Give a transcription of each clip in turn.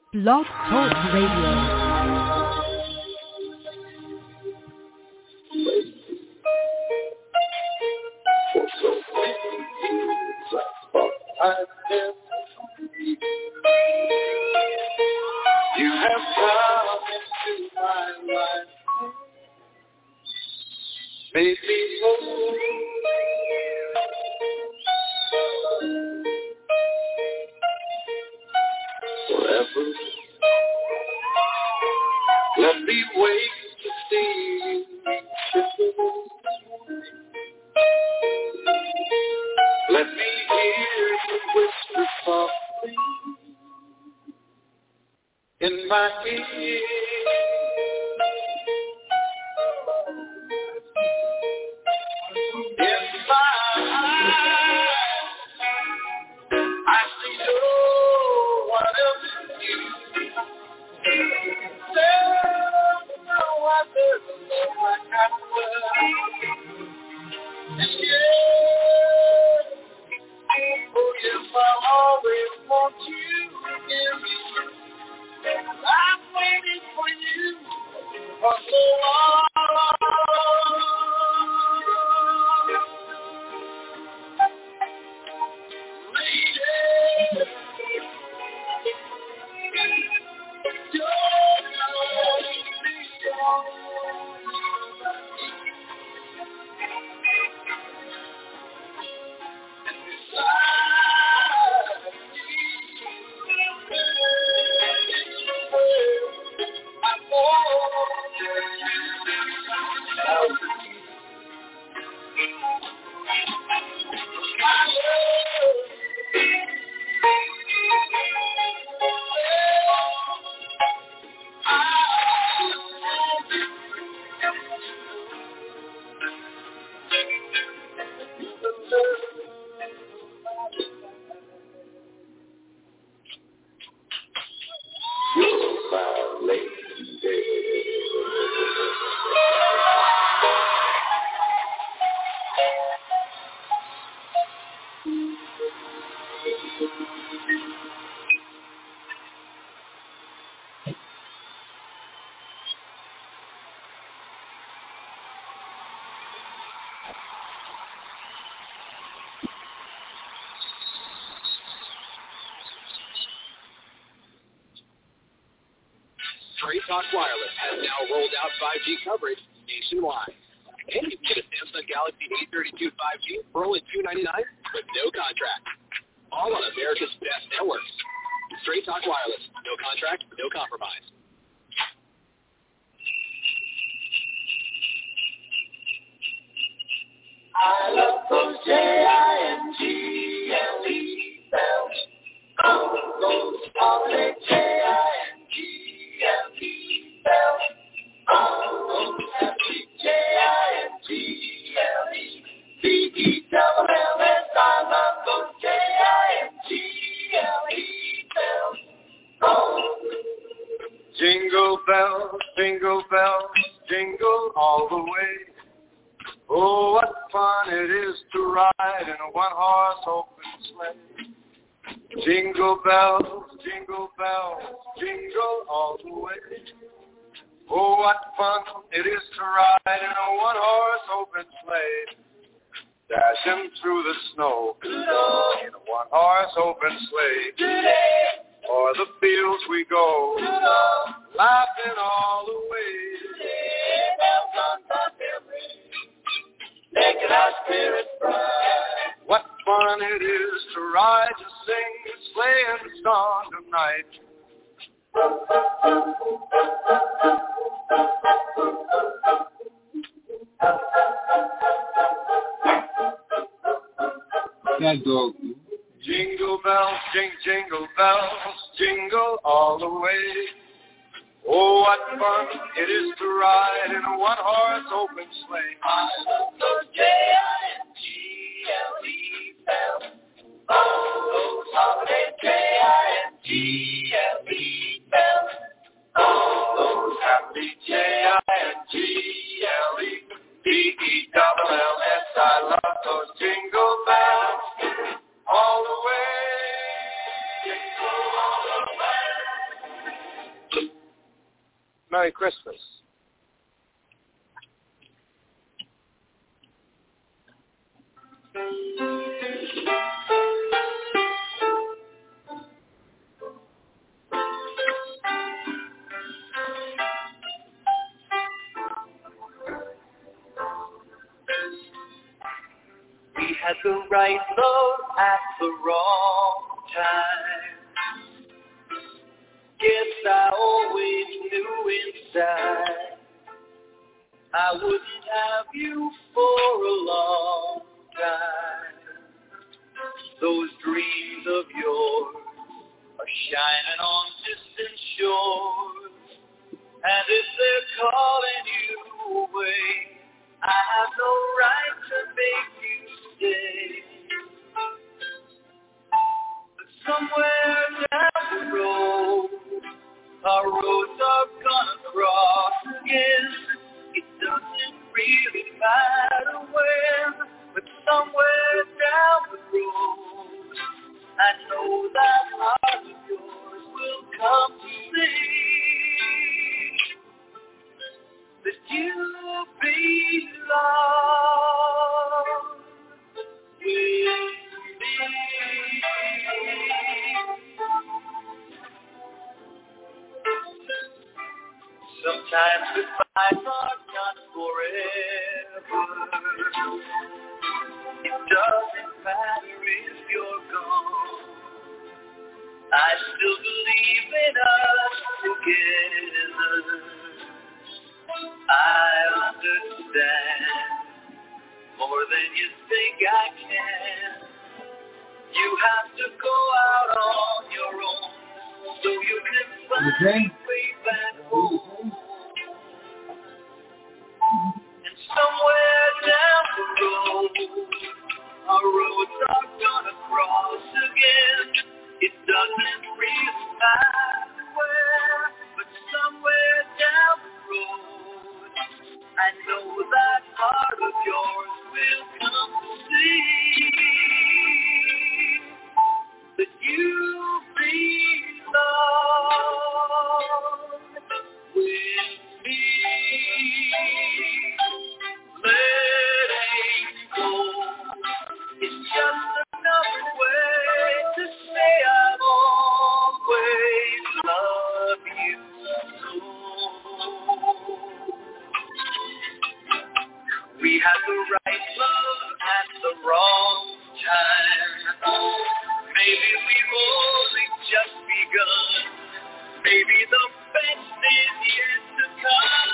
Blog Talk Radio. You have come into my life, made me whole. Forever, let me wait to see you. Let me hear you whisper softly in my ear. In my eyes, I see no one else but you. There's no other like I love. And yes, oh yes, I'll always want you near me. I've waited for you for so long. Lady, Straight Talk Wireless has now rolled out 5G coverage nationwide. And you can get a Samsung Galaxy A32 5G for only $299 with no contract. All on America's best networks. Straight Talk Wireless. No contract, no compromise. I love those J-I-N-G-L-E bells. Oh, those holiday J-I-N-G-L-E bells. Oh, those happy J-I-N-G-L-E B-E-double-L-S. I love those J-I-N-G-L-E bells. Oh. Jingle bells, jingle all the way. Oh, what fun it is to ride in a one-horse open sleigh. Jingle bells, jingle all the way. Oh, what fun it is to ride in a one-horse open sleigh. Dashing through the snow in a one-horse open sleigh. O'er the fields we go, laughing all the way. Bells on Bobtail Ring, making our spirits bright. What fun it is to ride, to sing, to play and song tonight. That dog. Jingle bells, jingle bells, jingle all the way. Oh, what fun it is to ride in a one-horse open sleigh. I love those J-I-N-G-L-E bells. Oh, those holiday J-I-N-G-L-E bells. Oh, those happy J-I-N-G-L-E B-E-double-L-S. I love those jingle bells all the way. Jingle all the way. Merry Christmas. We had the right love at the wrong time. Guess I always knew inside I wouldn't have you for a long time. Those dreams of yours are shining on distant shores, and if they're calling you away, I have no right to make you stay. But somewhere down the road, our roads are gonna cross again. It doesn't really matter when, but somewhere down the road, I know that heart of yours will come to see that you belong with me. Sometimes goodbyes are not forever. It doesn't matter if you're gone. I still believe in us together. I understand more than you think I can. You have to go out on your own so you can find your way back home. And somewhere down the road, our roads are gonna cross again. It doesn't really matter where, but somewhere down the road, I know that heart of yours will come to see that you belong with me. Letting go is just another way to say I'll always love you so. We had the right love at the wrong time. Maybe we've only just begun. Maybe the best is yet to come.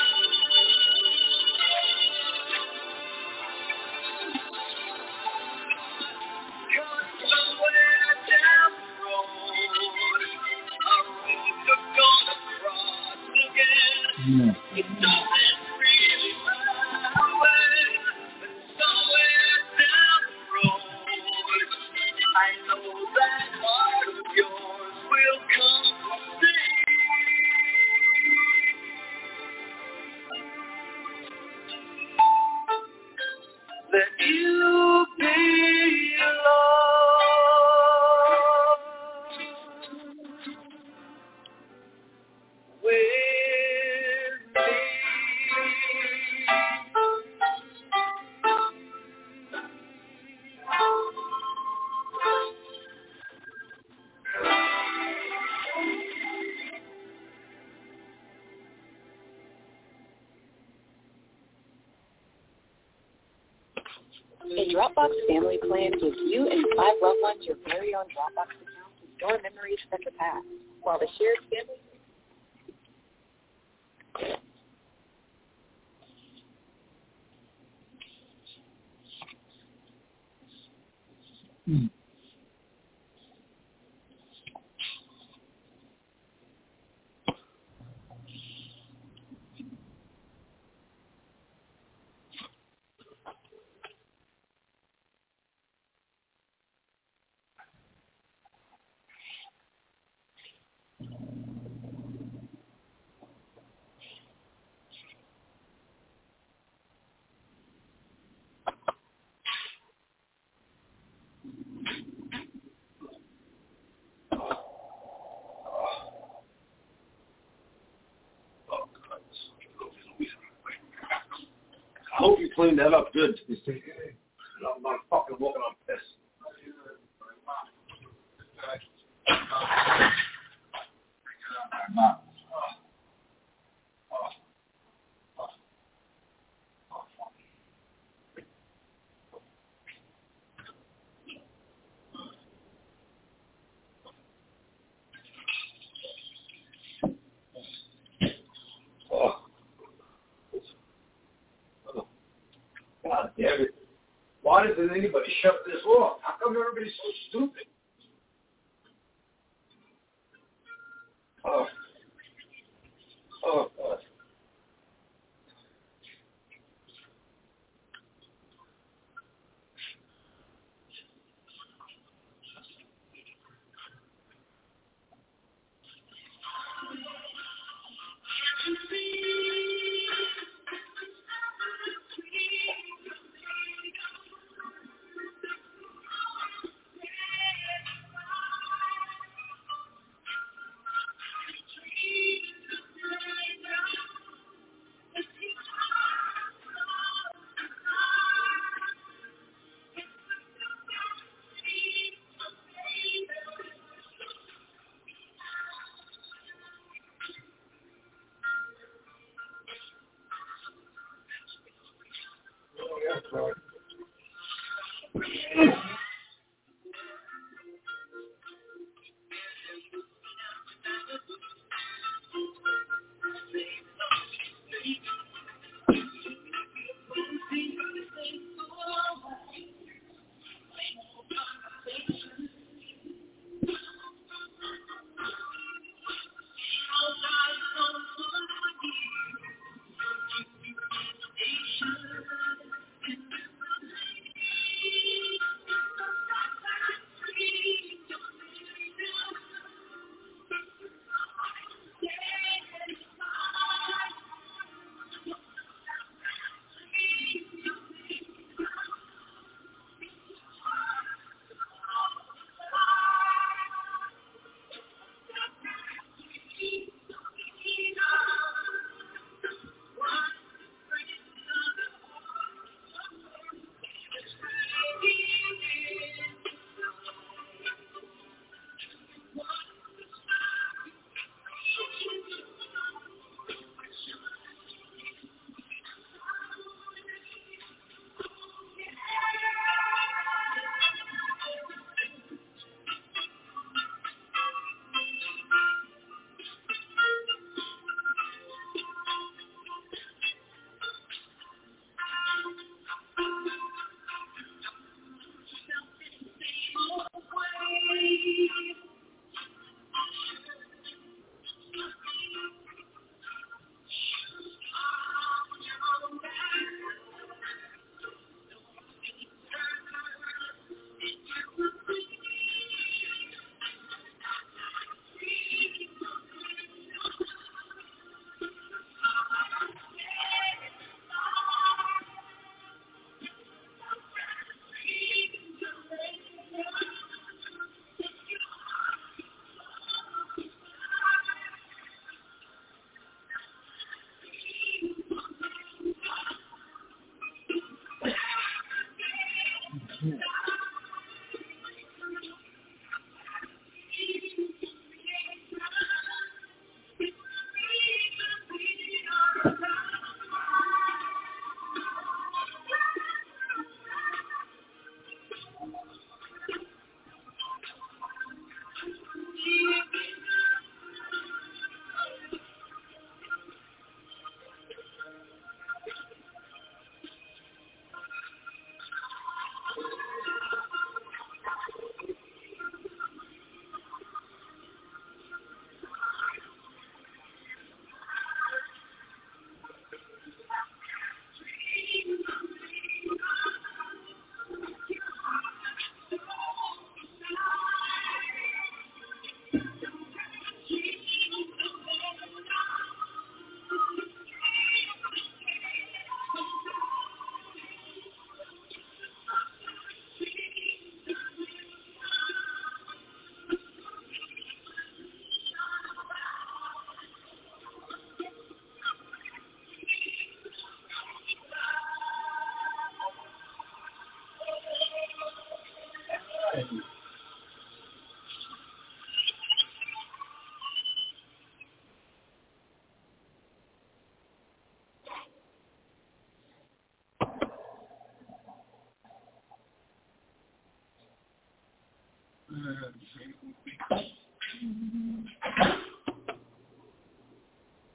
You're somewhere down the road. Our roads are gonna cross again. It doesn't really matter when, but somewhere down the road, I know that heart of yours will come to see that you belong with me. A Dropbox family plan gives you and 5 loved ones your very own Dropbox account to store memories from the past, while the shared family... hope you cleaned that up good. I'm not fucking walking on piss. God damn it. Why doesn't anybody shut this off? How come everybody's so stupid? Oh, God.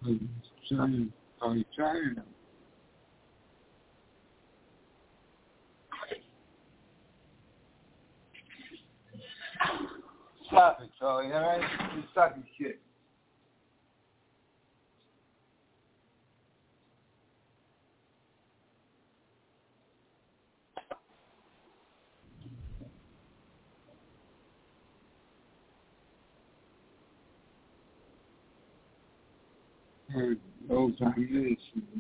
trying them. Stop it, Charlie, all right? You stop your shit. Old time is.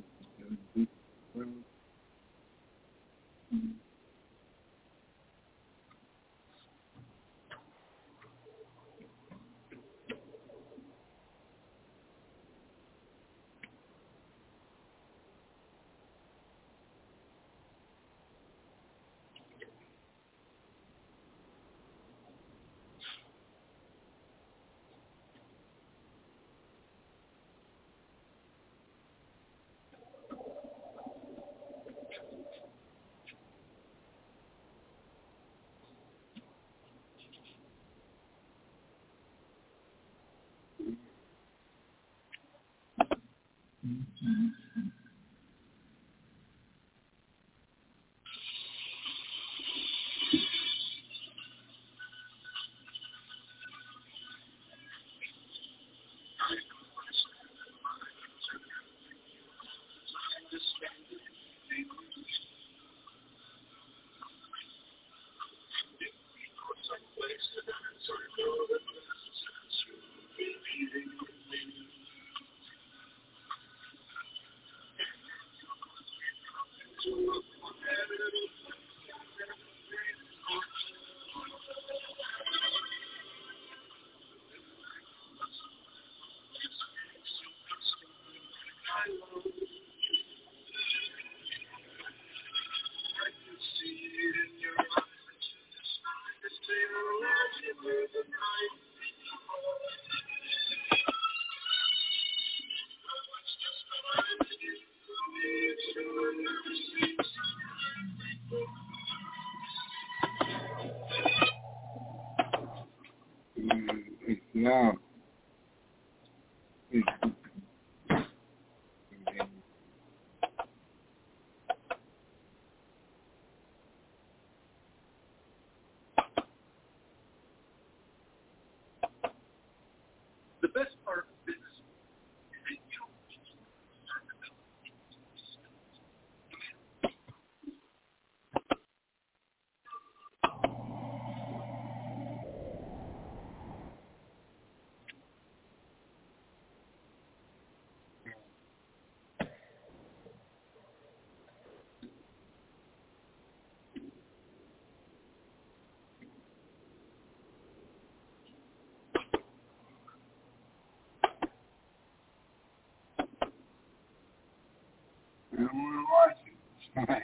It's now. The best part of business is that you don't need to start the bill. I don't want to watch it.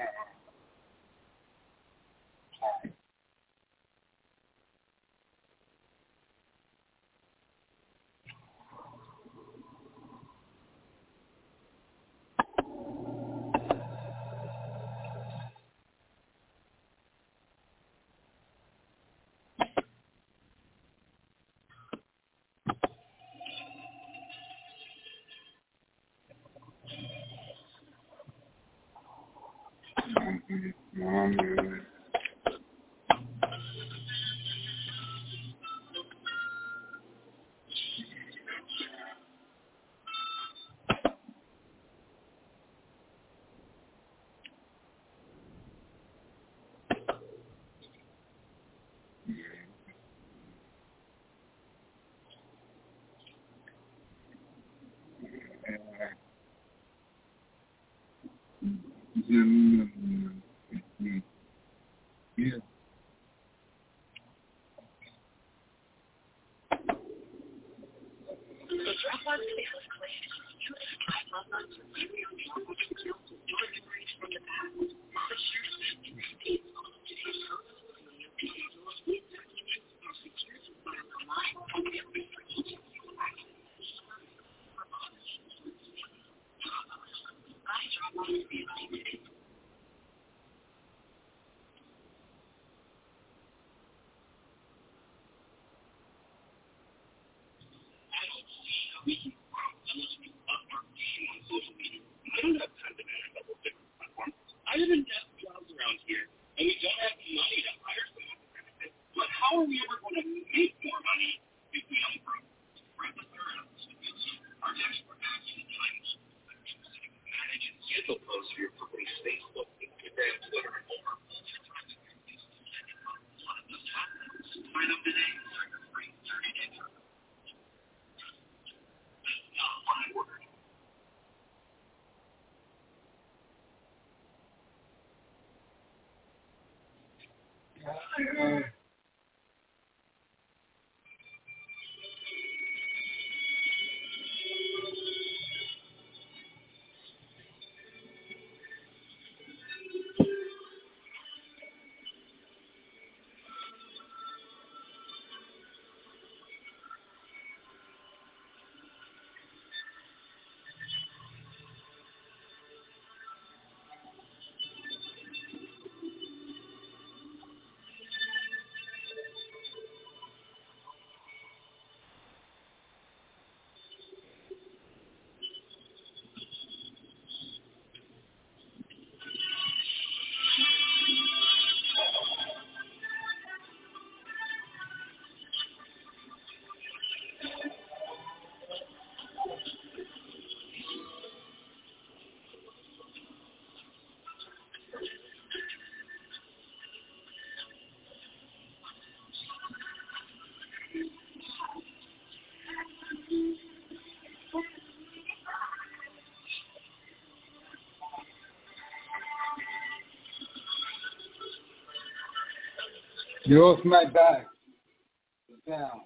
Yeah. The Dropbox Family Clan is you and 5 loved ones with very own Dropbox accounts with your memories from the past. Secure safety contains all of today's photos, video, videos, and documents are secured and filed online and free for each of you to access. Buy Dropbox Family today. I don't see how we can grow unless we up our You're off my back. Down.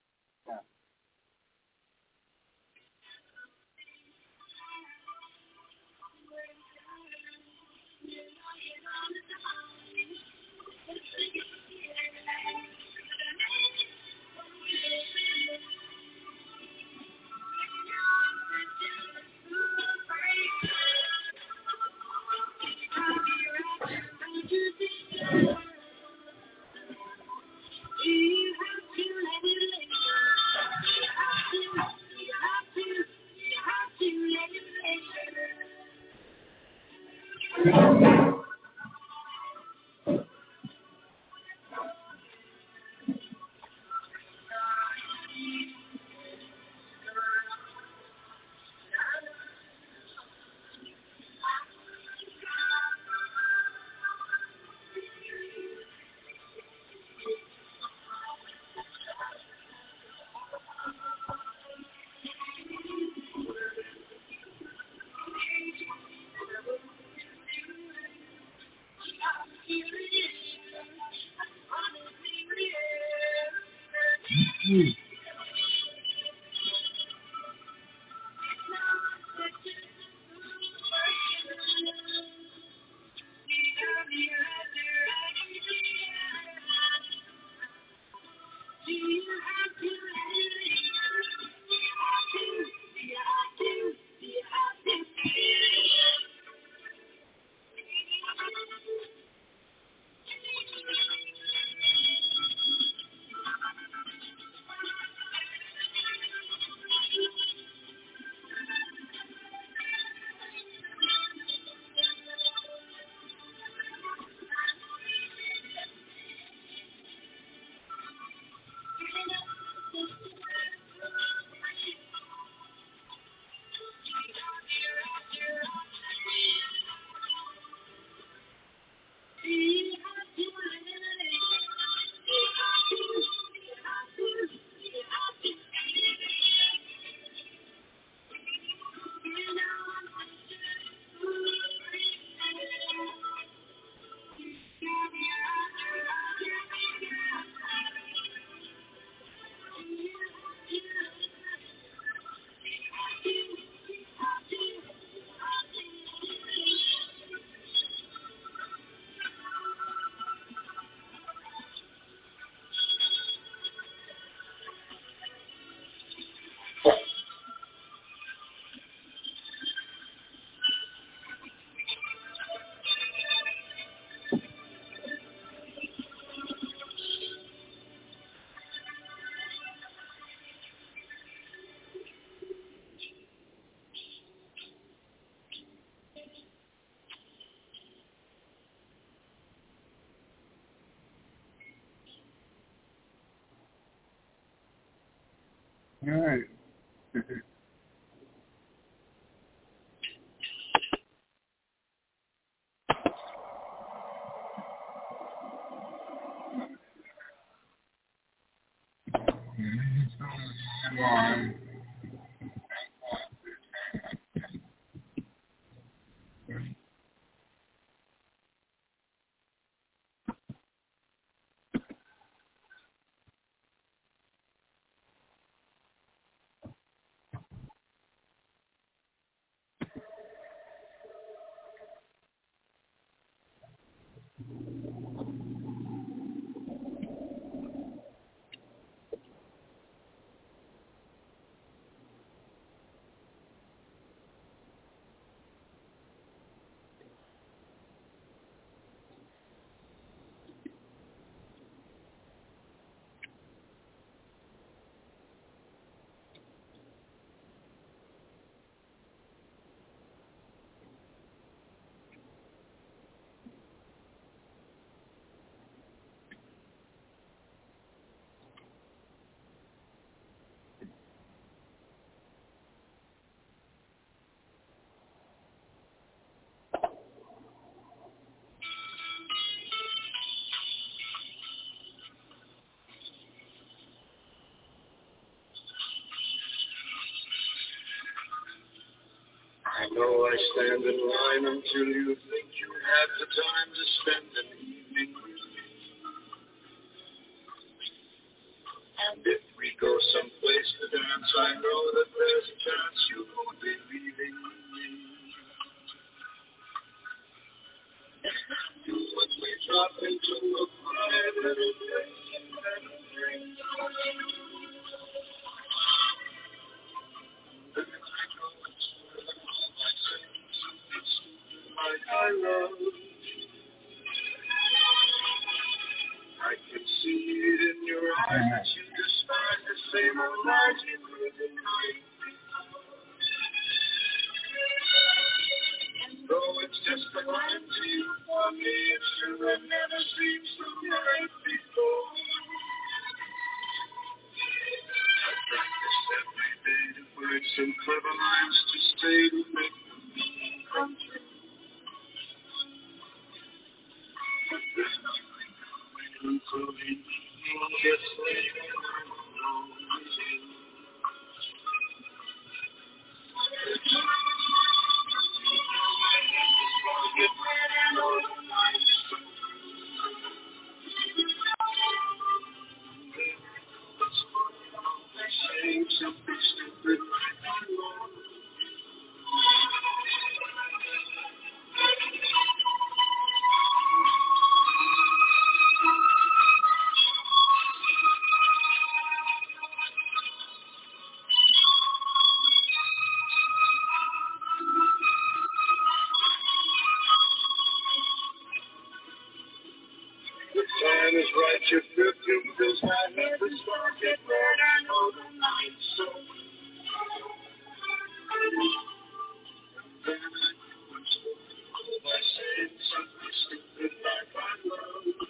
All right. know I stand in line until you think you have the time to spend an evening with me. And if we go someplace to dance, I know that there's a chance you won't be leaving me. Once we drop into a quiet little place and have a drink, then I know it's worth all my saying something stupid like I love you. I can see it in your eyes that you despise the same old lies you lived the night before. And though it's just a line to you, for me it's true, it never seemed so right before. I practice every day to find some clever lines to say to make the meaning come true. But then I think I'll wait until the evening gets late and I'm alone with you. Get rid and all the nights. Saying something stupid like I love you. The time is right, your perfume fills my head with spark. Get rid and all the nights so. Then I know it's over by saying something stupid like I love you.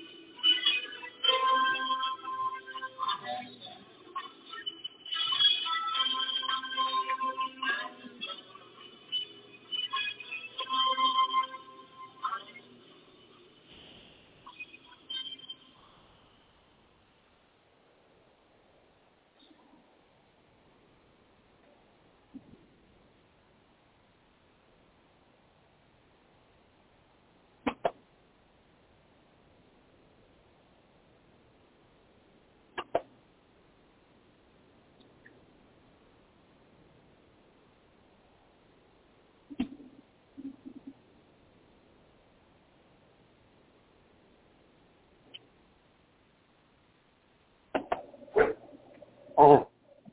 Oh.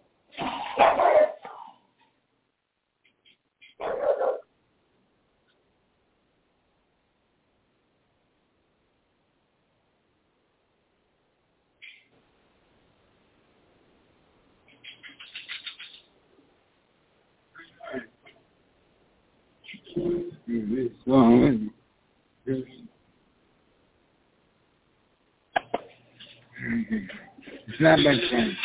This song is it's not that fun.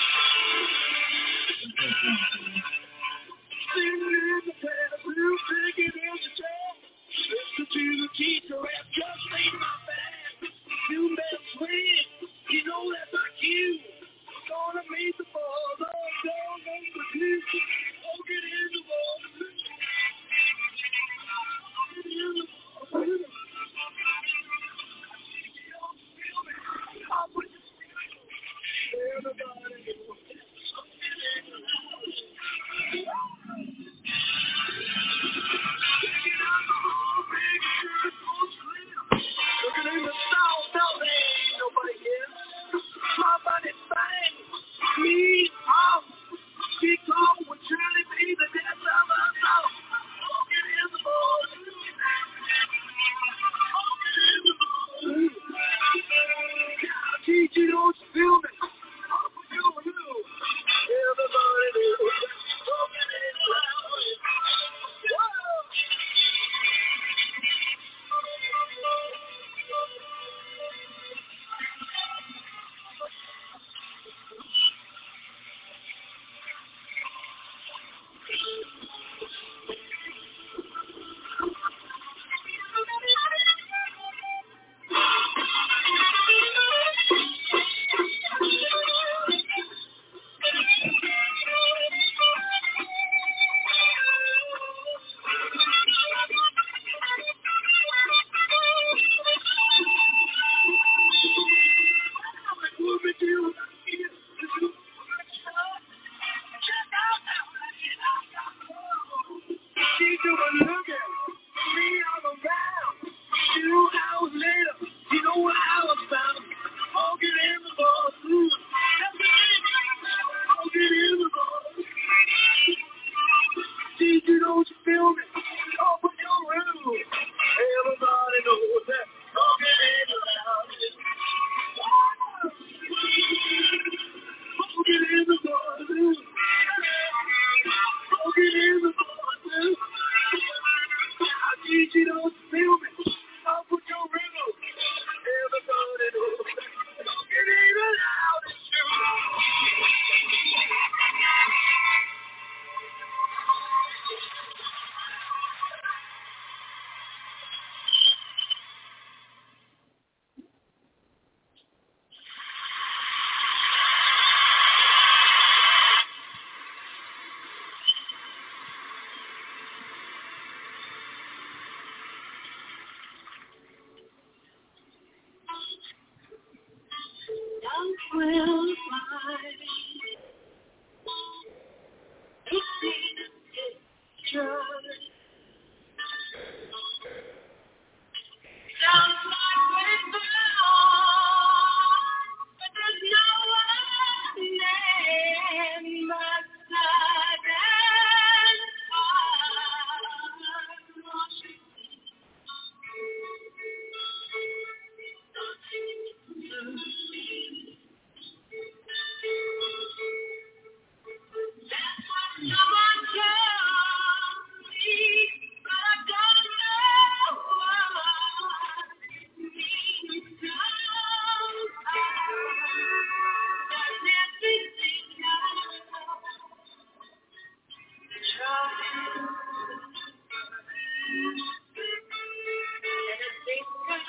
Listen to the teacher rap, just leave my bag. You better swing, you know that's my cue. Gonna meet the ball, don't number two. Oh, get in the ball. Everybody you were looking me all around. 2 hours later, you know what I was found. Walking in the bathroom. Walking in the bathroom. Did you know you feel me? Open your room. Everybody knows that. Walking in the bathroom. Walking in the bathroom. Walking in the bathroom. I need you to feel me. I'll put your rhythm. Everybody knows. It ain't allowed to shoot. Will find sounds like we're gone, but there's no one name but sad and someone told me, but I don't know what means that's everything I try. And I think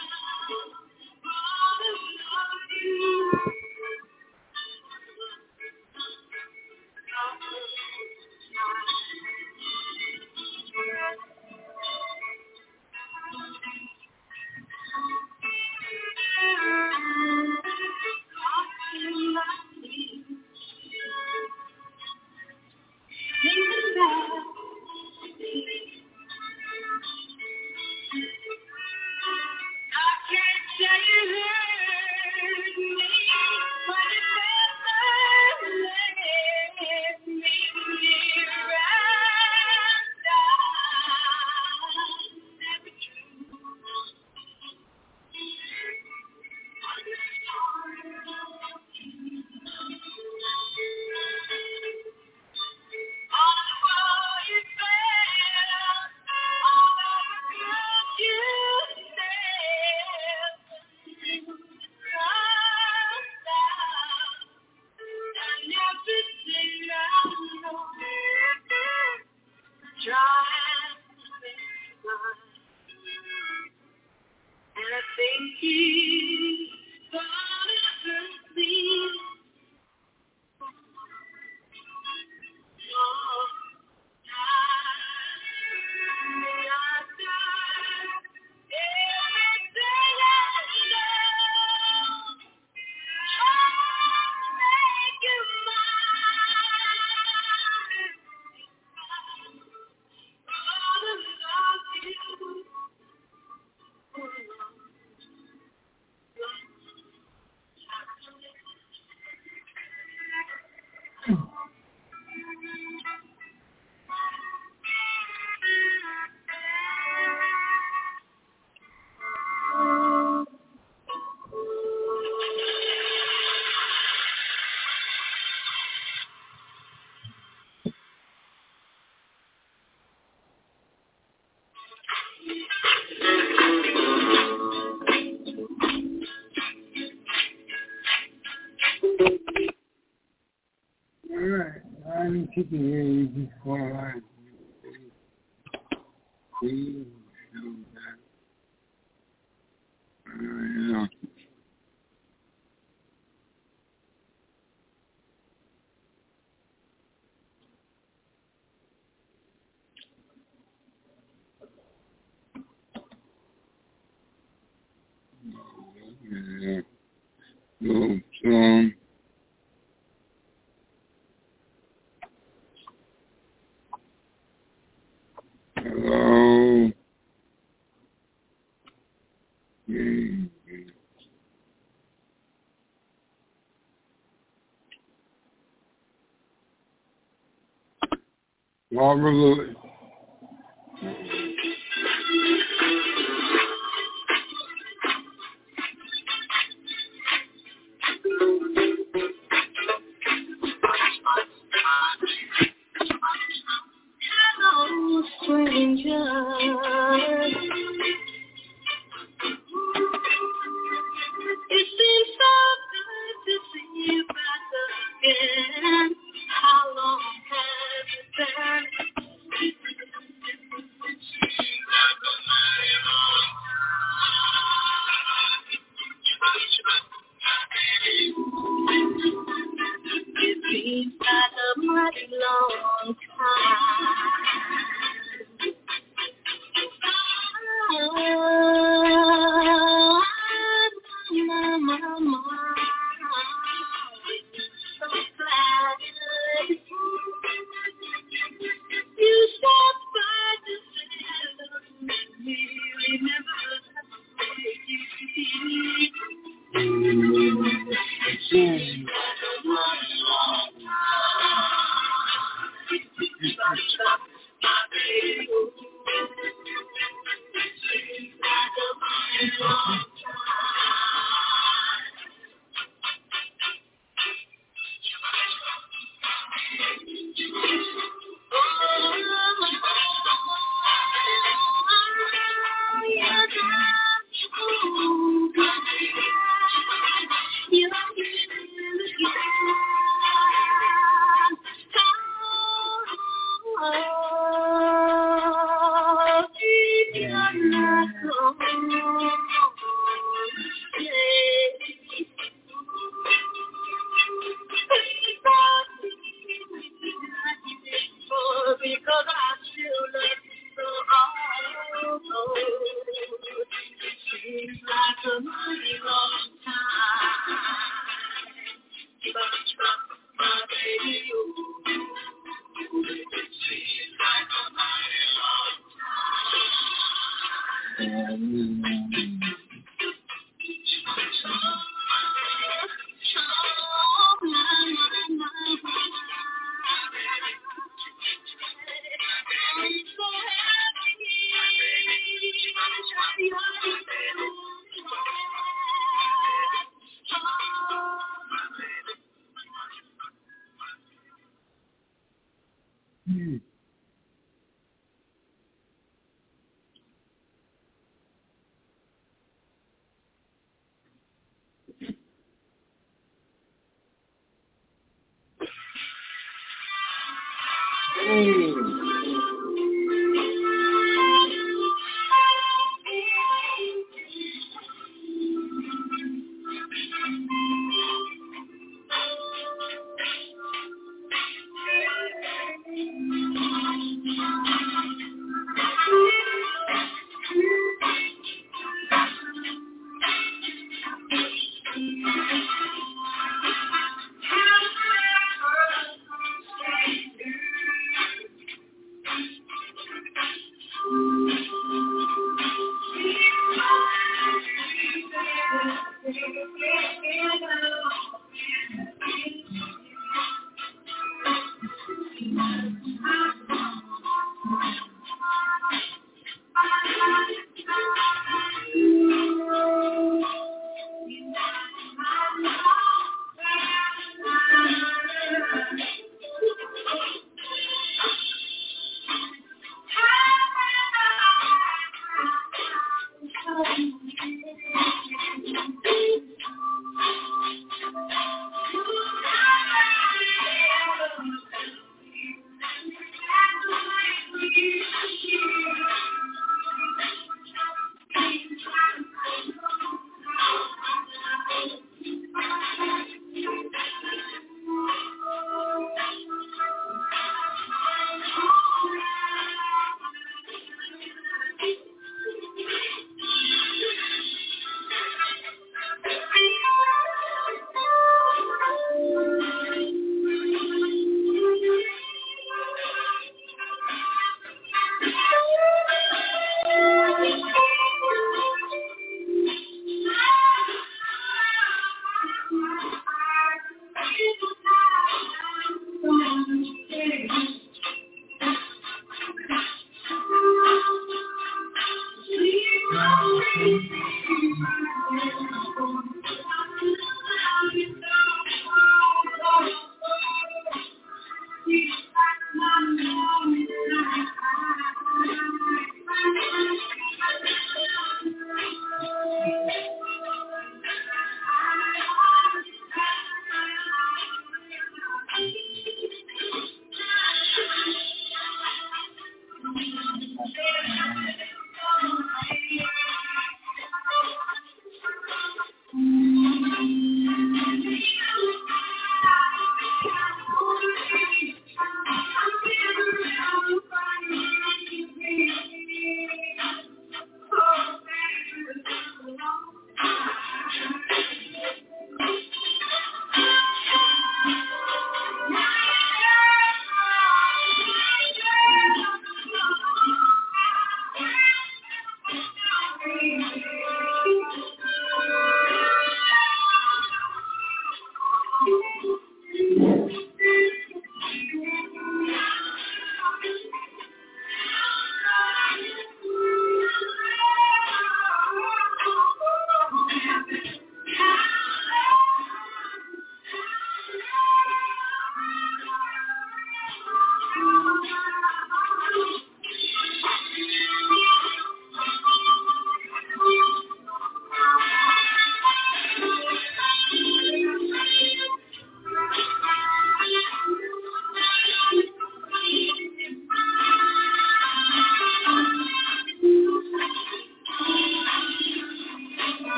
he's gonna hurt me. Alright, I'm keeping you before I see that. Yeah. So, Barbara Louie. Hello, stranger. It seems so good to see you back again. How long has it been? It seems like a mighty long because I still love you so. Seems like a mighty long time. My baby, seems like a mighty long time.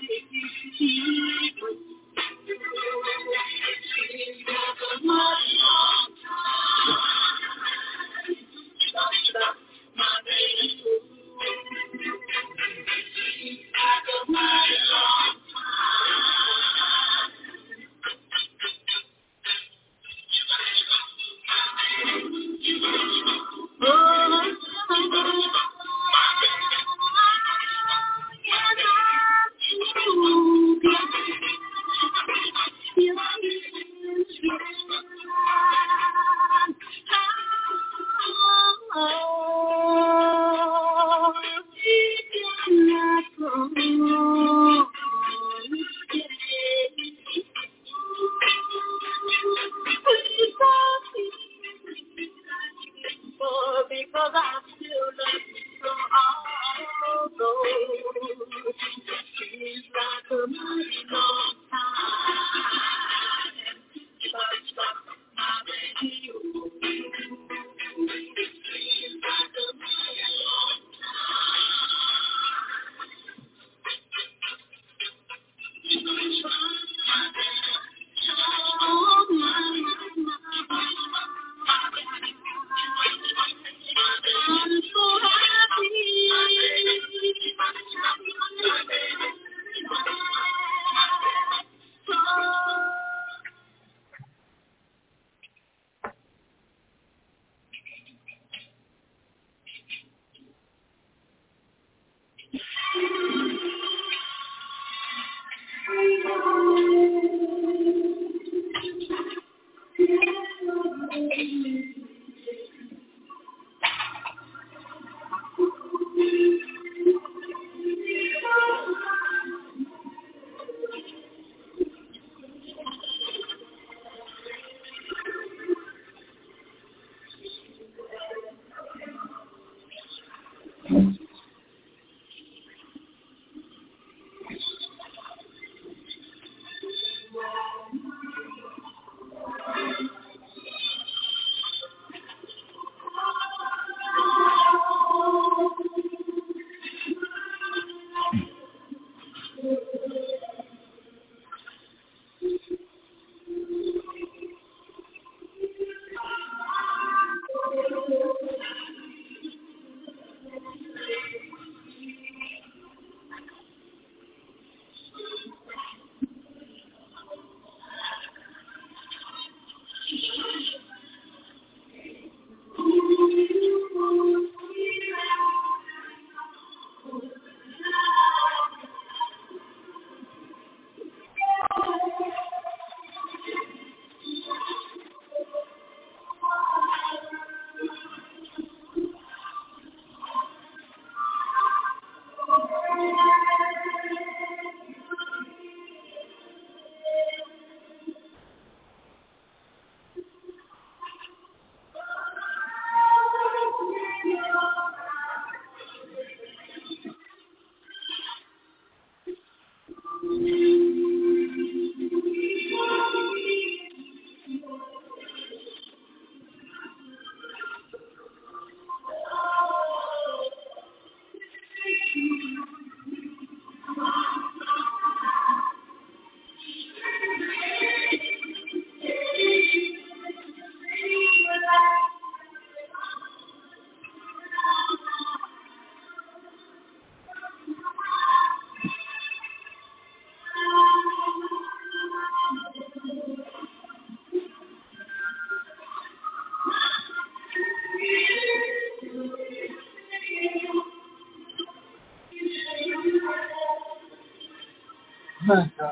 My God.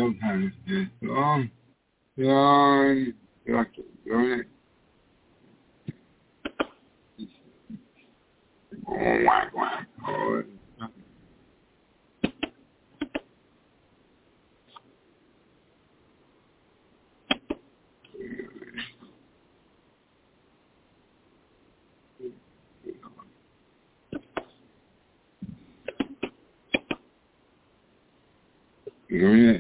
sometimes. Yawn. Whack, whack. Yeah.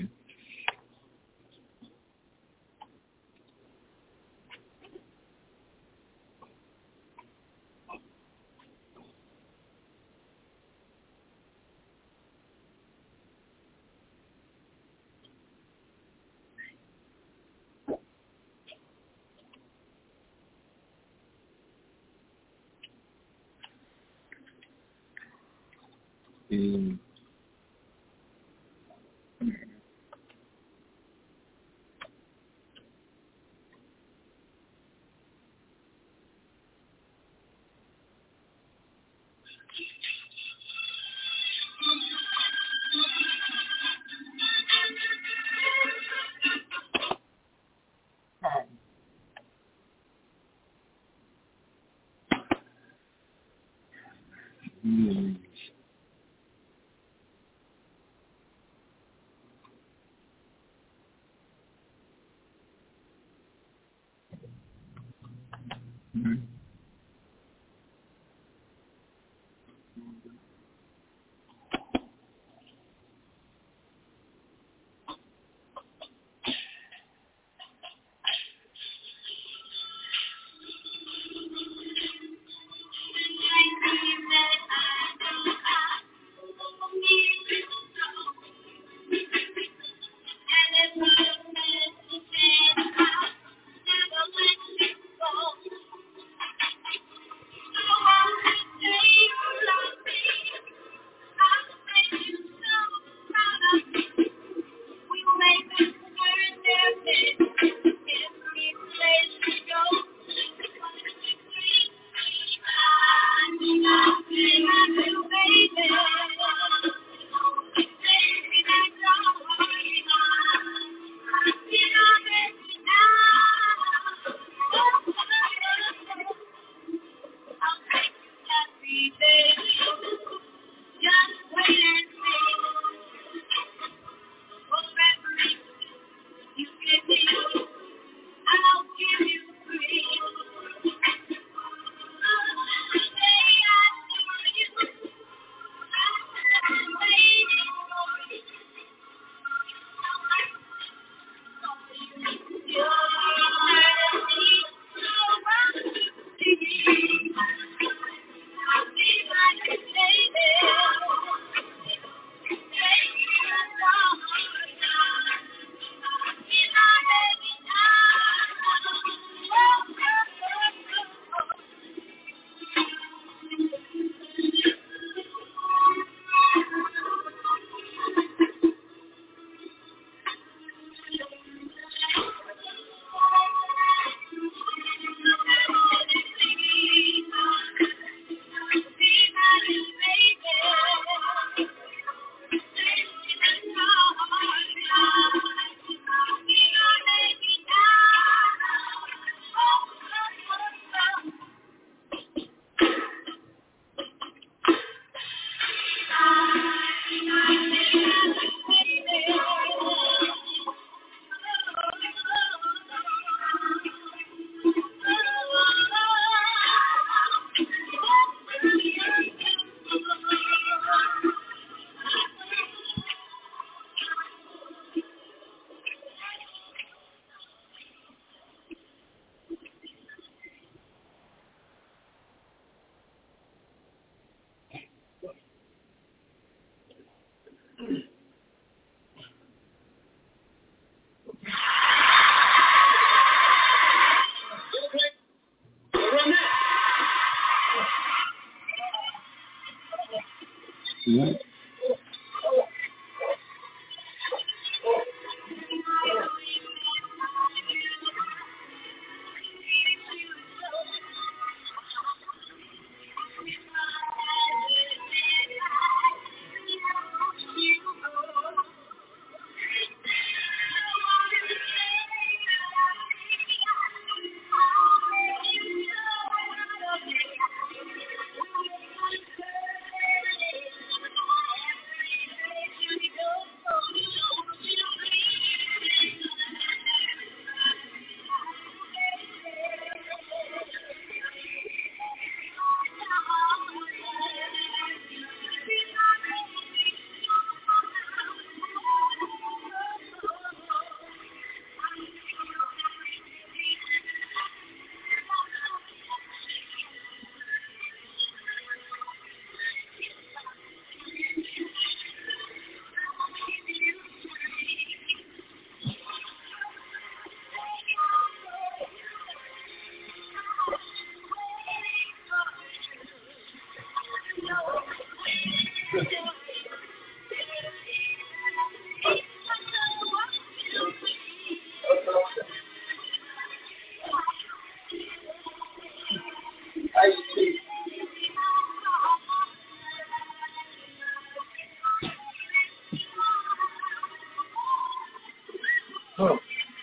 Oh.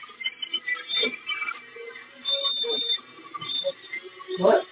What?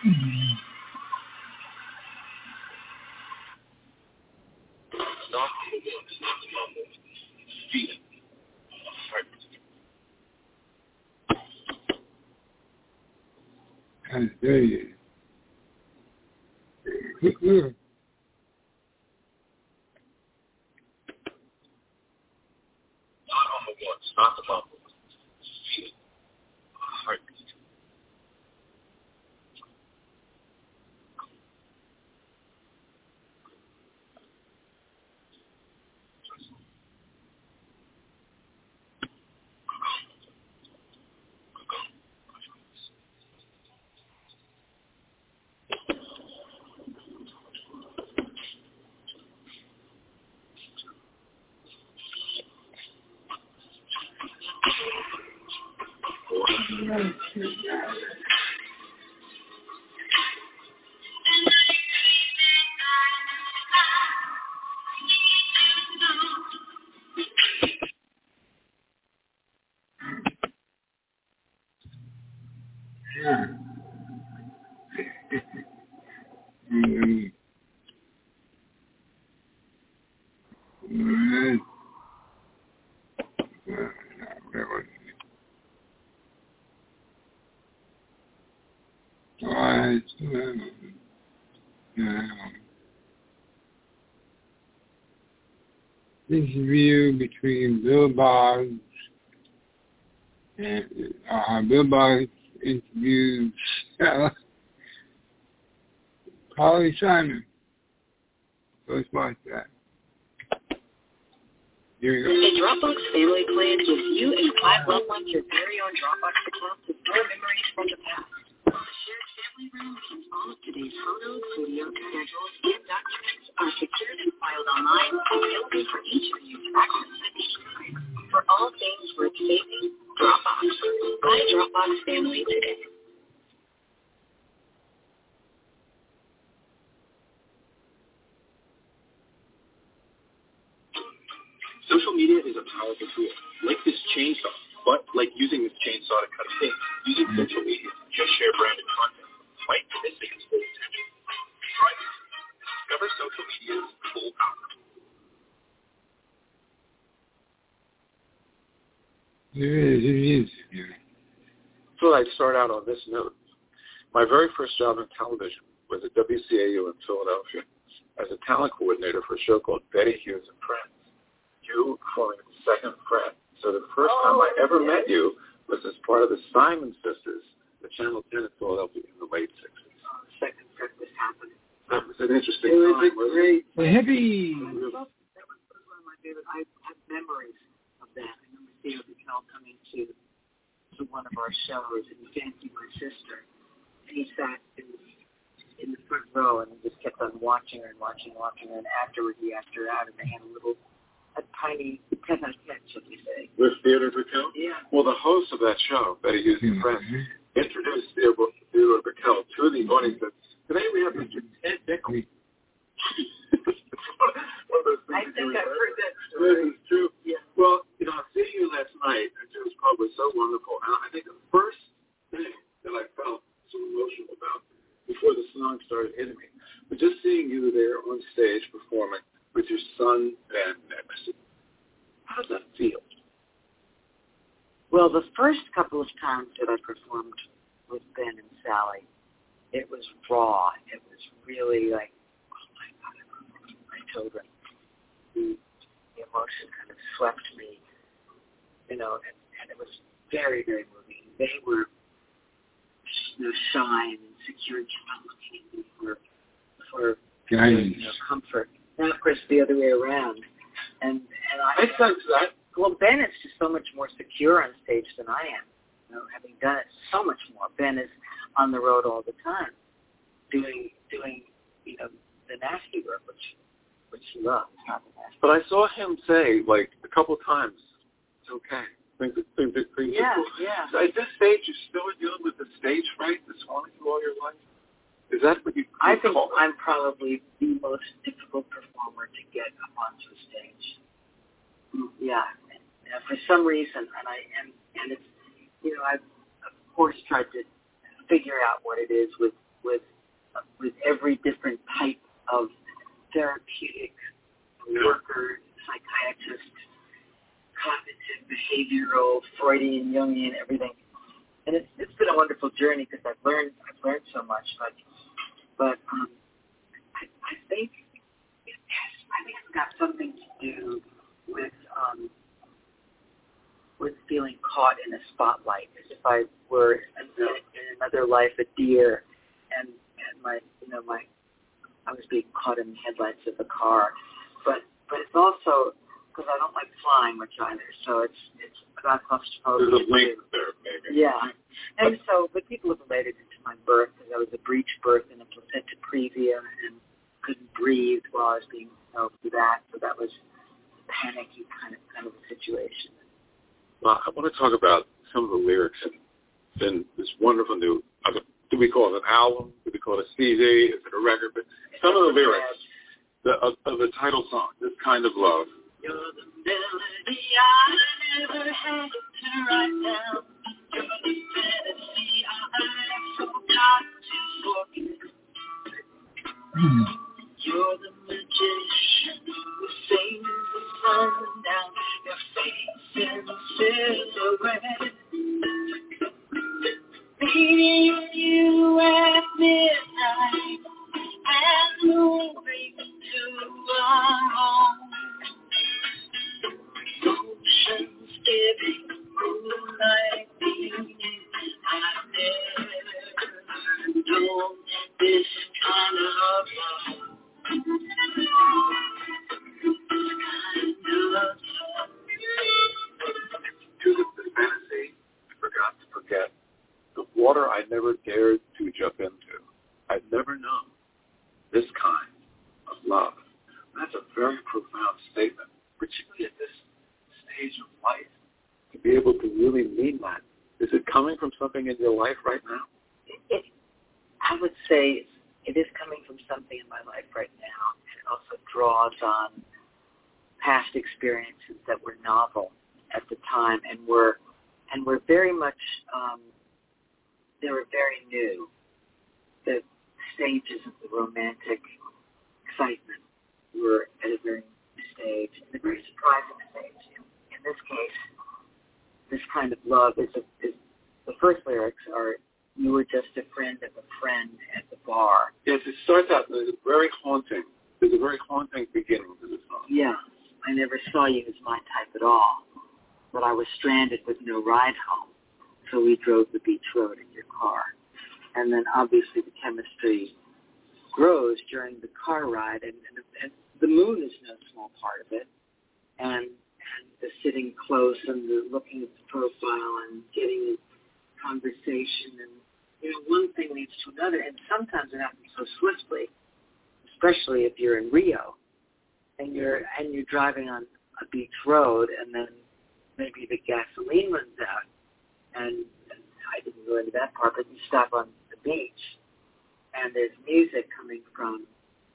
I tell you. Not on the ones, not the bubble. Feel a heartbeat. Interview between Bill Boggs and Bill Boggs interviews Carly Simon. Let's watch that. Here we go. A Dropbox family plan gives you and 5 loved ones your very own Dropbox account to store memories from the past. The shared family room and all of today's photos, videos, schedules, and documents are secured and filed online, available for each of you to access at any time. For all things worth saving, Dropbox. Buy Dropbox Family today. Social media is a powerful tool, like this chainsaw, but like using this chainsaw to cut a steak. Using social media to just share branded content might be missing its full potential. Try this. Discover social media's full power. It is. So I'd start out on this note. My very first job in television was at WCAU in Philadelphia as a talent coordinator for a show called Betty Hughes and Friends. You forming the second friend. So the first time I ever met you was as part of the Simon Sisters, the Channel 10 in Philadelphia in the late 60s. Second friend was happening. That was an interesting It was time. a great. The hippie. That was one of my favorite. I have memories of that. I remember Theo Bickel coming to one of our shows and dancing my sister. And he sat in the front row and just kept on watching her and watching. And afterwards he asked her out and they had a tiny tete-a-tete, should we say. With Theodore Bickel? Yeah. Well, the host of that show, Betty Hughes and Friends, introduced Theodore Bickel to the audience and said, today we have Mr. Ted Bickel. I think I've heard that story. It's true. Yeah. Well, seeing you last night, it was probably so wonderful. And I think the first thing that I felt so emotional about before the song started hitting me was just seeing you there on stage performing with your son, Ben, next to you. How does that feel? Well, the first couple of times that I performed with Ben and Sally, it was raw. It was really like, oh my God, I performed with my children. The emotion kind of swept me, and it was very, very moving. They were shy and insecure and just not looking at me for comfort. Now, of course, the other way around. And I sense that. Well, Ben is just so much more secure on stage than I am. Having done it so much more. Ben is on the road all the time, doing the nasty work, which he loves. Not the nasty. But I saw him say, like, a couple times, it's okay. Things yeah, are cool. Yeah. So at this stage, you're still dealing with the stage fright that's haunted you all your life? Is that what you I think I'm probably the most difficult performer to get up onto a stage. Yeah. For some reason, and it's, I've of course tried to figure out what it is with with every different type of therapeutic worker, psychiatrist, cognitive, behavioral, Freudian, Jungian, everything. And it's been a wonderful journey because I've learned so much. But I think it's got something to do with feeling caught in a spotlight, as if I were in another life a deer, and I was being caught in the headlights of the car. But it's also because I don't like flying much either, so it's about claustrophobia. There's a link there, maybe. Yeah, and so, but people have related it to my birth because I was a breech birth in a placenta previa and couldn't breathe while I was being through that, so that was a panicky kind of a situation. Well, I want to talk about some of the lyrics in this wonderful new, do we call it an album? Do we call it a CD? Is it a record? But some of the lyrics of the title song, This Kind of Love. You're the melody I never had to write down. You're the fantasy I forgot to forget. You're the magician who sings the sun down. Your face in silhouette. Meeting you at midnight and moving to our home. Oceans giving moonlight beaming. I've never known this kind of love. To the fantasy, I forgot to forget. The water I never dared to jump into. I've never known this kind of love. That's a very profound statement, particularly at this stage of life, to be able to really mean that. Is it coming from something in your life right now? I would say it is coming from something in my life right now. It also draws on past experiences that were novel at the time and were very much, they were very new. The stages of the romantic excitement were at a very new stage, and a very surprising stage. In this case, this kind of love is the first lyrics are, you were just a friend of a friend at the bar. Yes, it starts out, there's a very haunting beginning to the song. Yeah, I never saw you as my type at all, but I was stranded with no ride home, so we drove the beach road in your car. And then obviously the chemistry grows during the car ride, and the moon is no small part of it, and the sitting close and the looking at the profile and getting a conversation, and one thing leads to another, and sometimes it happens so swiftly, especially if you're in Rio and you're driving on a beach road, and then maybe the gasoline runs out, and I didn't go into that part, but you stop on the beach, and there's music coming from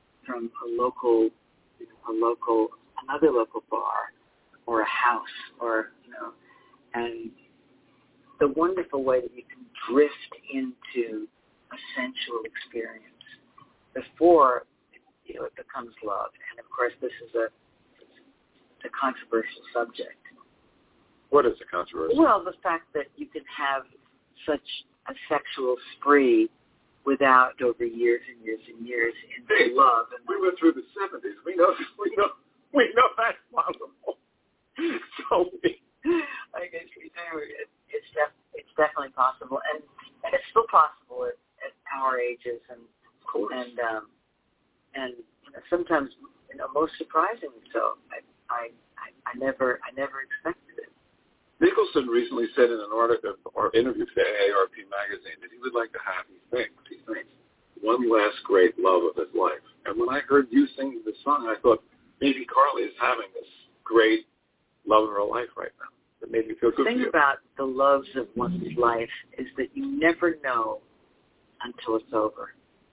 another local bar or a house, or and the wonderful way that you can drift into a sensual experience before it becomes love. And of course, this is a controversial subject. What is the controversy? Well, the fact that you can have such a sexual spree without, over years and years and years, into love. And we went through the 70s. We know that's possible. So I guess we do. It's definitely possible, and it's still possible at our ages, and of course. And sometimes most surprisingly so. I never expected it. Nicholson recently said in an article or interview for AARP magazine that he would like to have, he thinks, one last great love of his life. And when I heard you sing this song, I thought maybe Carly is having this great love of her life right now. That made me feel good. The thing about the loves of one's life is that you never know until it's over.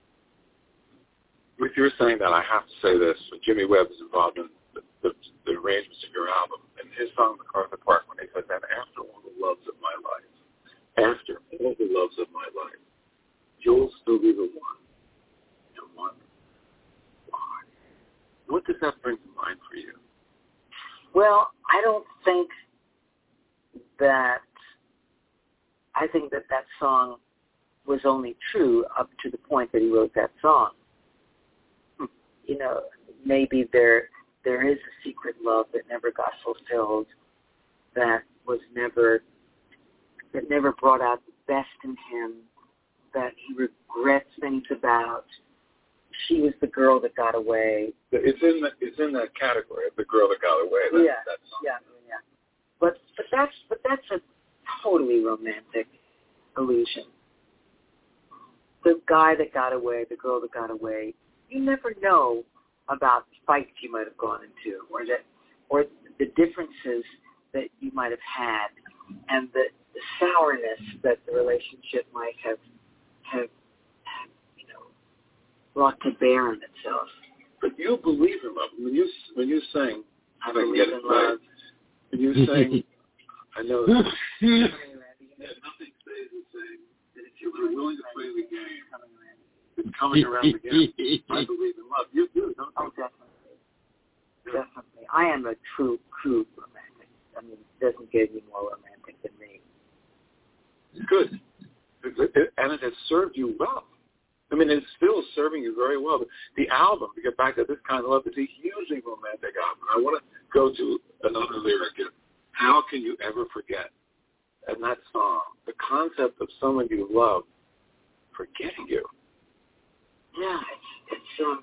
With your saying that, I have to say this. Jimmy Webb is involved in the arrangements of your album. And his song, MacArthur Park, when he said that, after all the loves of my life, you'll still be the one. And wonder why. What does that bring to mind for you? Well, I don't think that, I think that song was only true up to the point that he wrote that song. You know, maybe there is a secret love that never got fulfilled, that never brought out the best in him, that he regrets things about. She was the girl that got away. It's in that category of the girl that got away. That song. Yeah. But that's a totally romantic illusion. The guy that got away, the girl that got away, you never know about fights you might have gone into, or the differences that you might have had, and the sourness that the relationship might have brought to bear on itself. But you believe in love. When you sing, I believe in love. When you sing, I know that nothing stays the same. If you're willing to play the game, it's coming around again. I believe in love. You do, don't you? Oh, definitely. I am a true romantic. I mean, it doesn't get any more romantic than me. Good. And it has served you well. I mean, it's still serving you very well. The album, to get back to This Kind of Love, is a hugely romantic album. I want to go to another lyric. How can you ever forget? And that song, the concept of someone you love forgetting you. Yeah, it's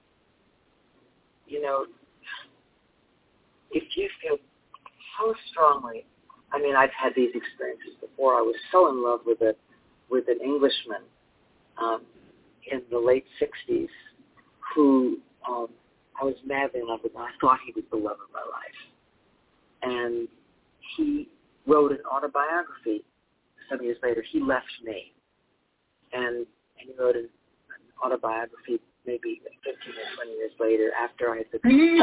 you know, if you feel so strongly, I mean, I've had these experiences before. I was so in love with an Englishman in the late 60s who I was madly in love with. I thought he was the love of my life. And he wrote an autobiography some years later. He left me. And he wrote an autobiography maybe 15 or 20 years later after I had become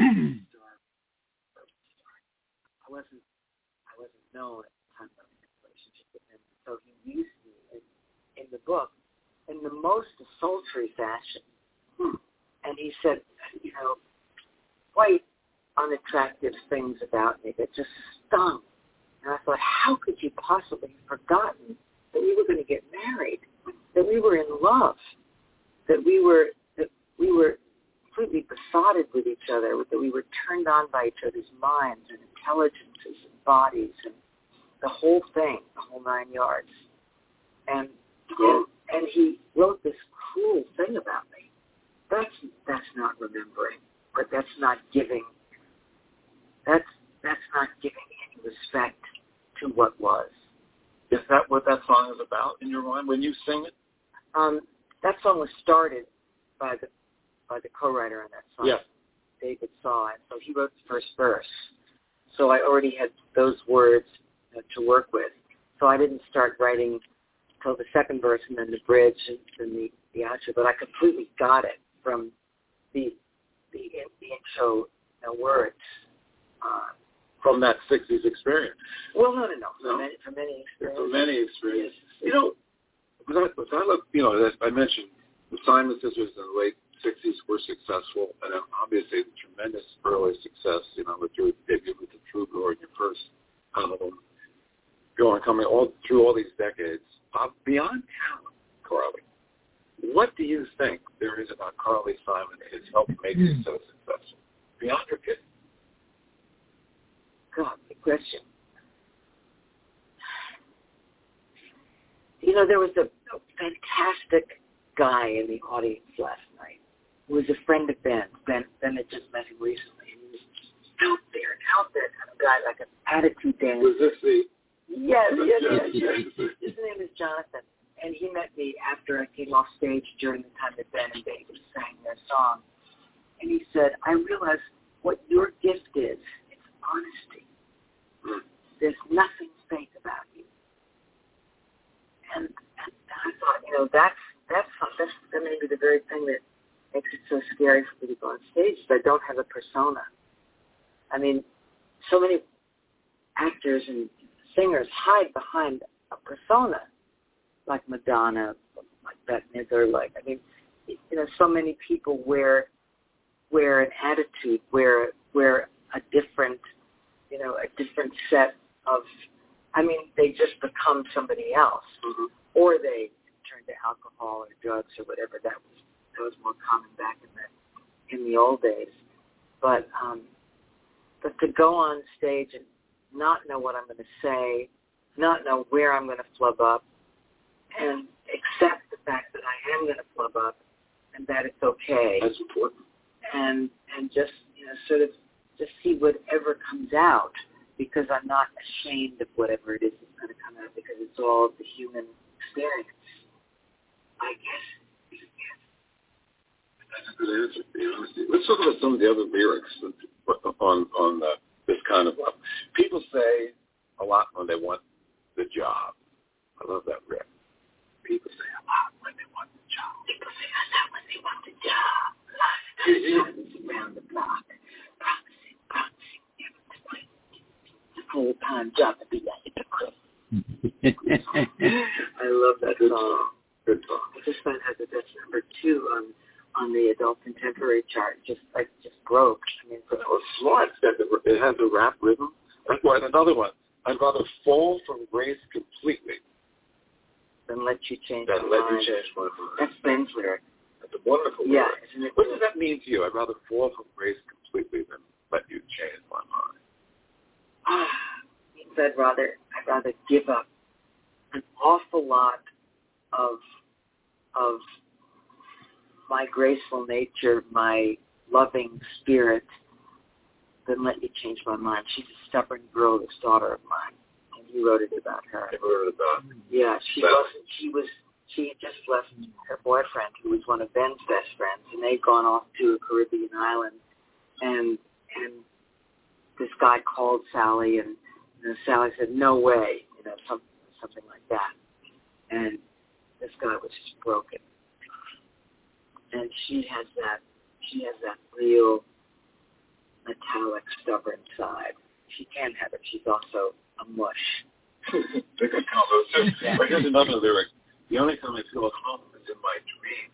I wasn't known at the time of my relationship with him. So he used me in the book in the most sultry fashion. And he said, you know, quite unattractive things about me that just stung. And I thought, how could you possibly have forgotten that we were going to get married, that we were in love, that we were completely besotted with each other, that we were turned on by each other's minds and intelligences and bodies and the whole thing, the whole 9 yards. And he wrote this cruel thing about me. That's not remembering, but that's not giving. That's not giving any respect to what was. Is that what that song is about in your mind when you sing it? That song was started by the co-writer on that song, yes. David Saw, and so he wrote the first verse. So I already had those words to work with. So I didn't start writing until the second verse and then the bridge and the outro, but I completely got it from the intro words. From that 60s experience? Well, no. From any experience. From any experience. Yes. You know, I look, you know, as I mentioned, the Simon Sisters in the late 60s were successful, and obviously tremendous early success, you know, with your debut with the Troubadour and your first album, coming all through all these decades. Beyond talent, Carly, what do you think there is about Carly Simon that has helped make you so successful? Beyond her kids? God, good question. You know, there was a fantastic guy in the audience last night who was a friend of Ben's. Ben had just met him recently. He was out there kind of guy, like an attitude dancer. Was this the... Yes. His name is Jonathan. And he met me after I came off stage during the time that Ben and David sang their song. And he said, I realize what your gift is. It's honesty. There's nothing fake about you. And I thought, you know, that's maybe the very thing that makes it so scary for me to go on stage is I don't have a persona. I mean, so many actors and singers hide behind a persona, like Madonna, like that in their life. I mean, so many people wear an attitude, wear a different set of, they just become somebody else, or they turn to alcohol or drugs or whatever. That was more common back in the old days. But to go on stage and not know what I'm going to say, not know where I'm going to flub up, and accept the fact that I am going to flub up and that it's okay. That's important. And just, sort of just see whatever comes out, because I'm not ashamed of whatever it is that's going to come out, because it's all the human experience, I guess. That's a good answer, to be honest. Let's talk about some of the other lyrics on this kind of love. People say a lot when they want the job. I love that riff. People say a lot when they want the job. People say a lot when they want the job. Lots around the block. Promising, never to quit. The full-time job to be a hypocrite. I love that song. Good song. This one has that's number 2 on the adult contemporary chart. Just broke. Smart. It has a rap rhythm. And another one. I'd rather fall from grace completely than let you change my mind. That's Ben's lyric. That's a wonderful lyric. Yeah, isn't it? What does that mean to you? I'd rather fall from grace completely than let you change my mind. Means I'd rather give up an awful lot of my graceful nature, my loving spirit, than let you change my mind. She's a stubborn girl, this daughter of mine, and you wrote it about her. I wrote it about her. Yeah, she had just left her boyfriend, who was one of Ben's best friends, and they'd gone off to a Caribbean island, and this guy called Sally, and Sally said, "No way," something like that, and this guy was just broken, and she has that real metallic, stubborn side. She can have it. She's also a mush. But here's another lyric. The only time I feel at home is in my dreams.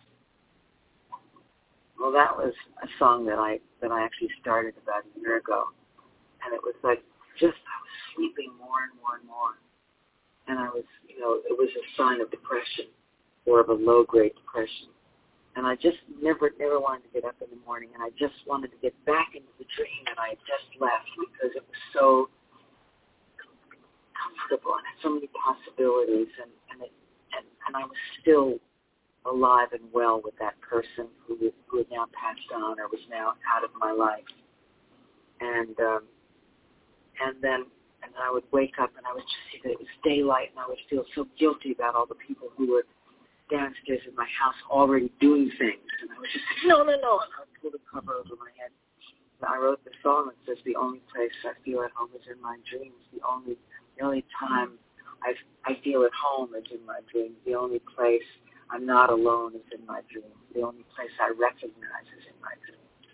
Well, that was a song that I actually started about a year ago, and it was like I was sleeping more and more and more, and I was, it was a sign of depression, or of a low-grade depression. And I just never wanted to get up in the morning, and I just wanted to get back into the dream that I had just left, because it was so comfortable and had so many possibilities, and I was still alive and well with that person who had now passed on, or was now out of my life. And then I would wake up and I would just see that it was daylight, and I would feel so guilty about all the people who were downstairs in my house already doing things, and I was just like, no, and I would pull the cover over my head. And I wrote the song that says, "The only place I feel at home is in my dreams. The only time I feel at home is in my dreams. The only place I'm not alone is in my dreams. The only place I recognize is in my dreams."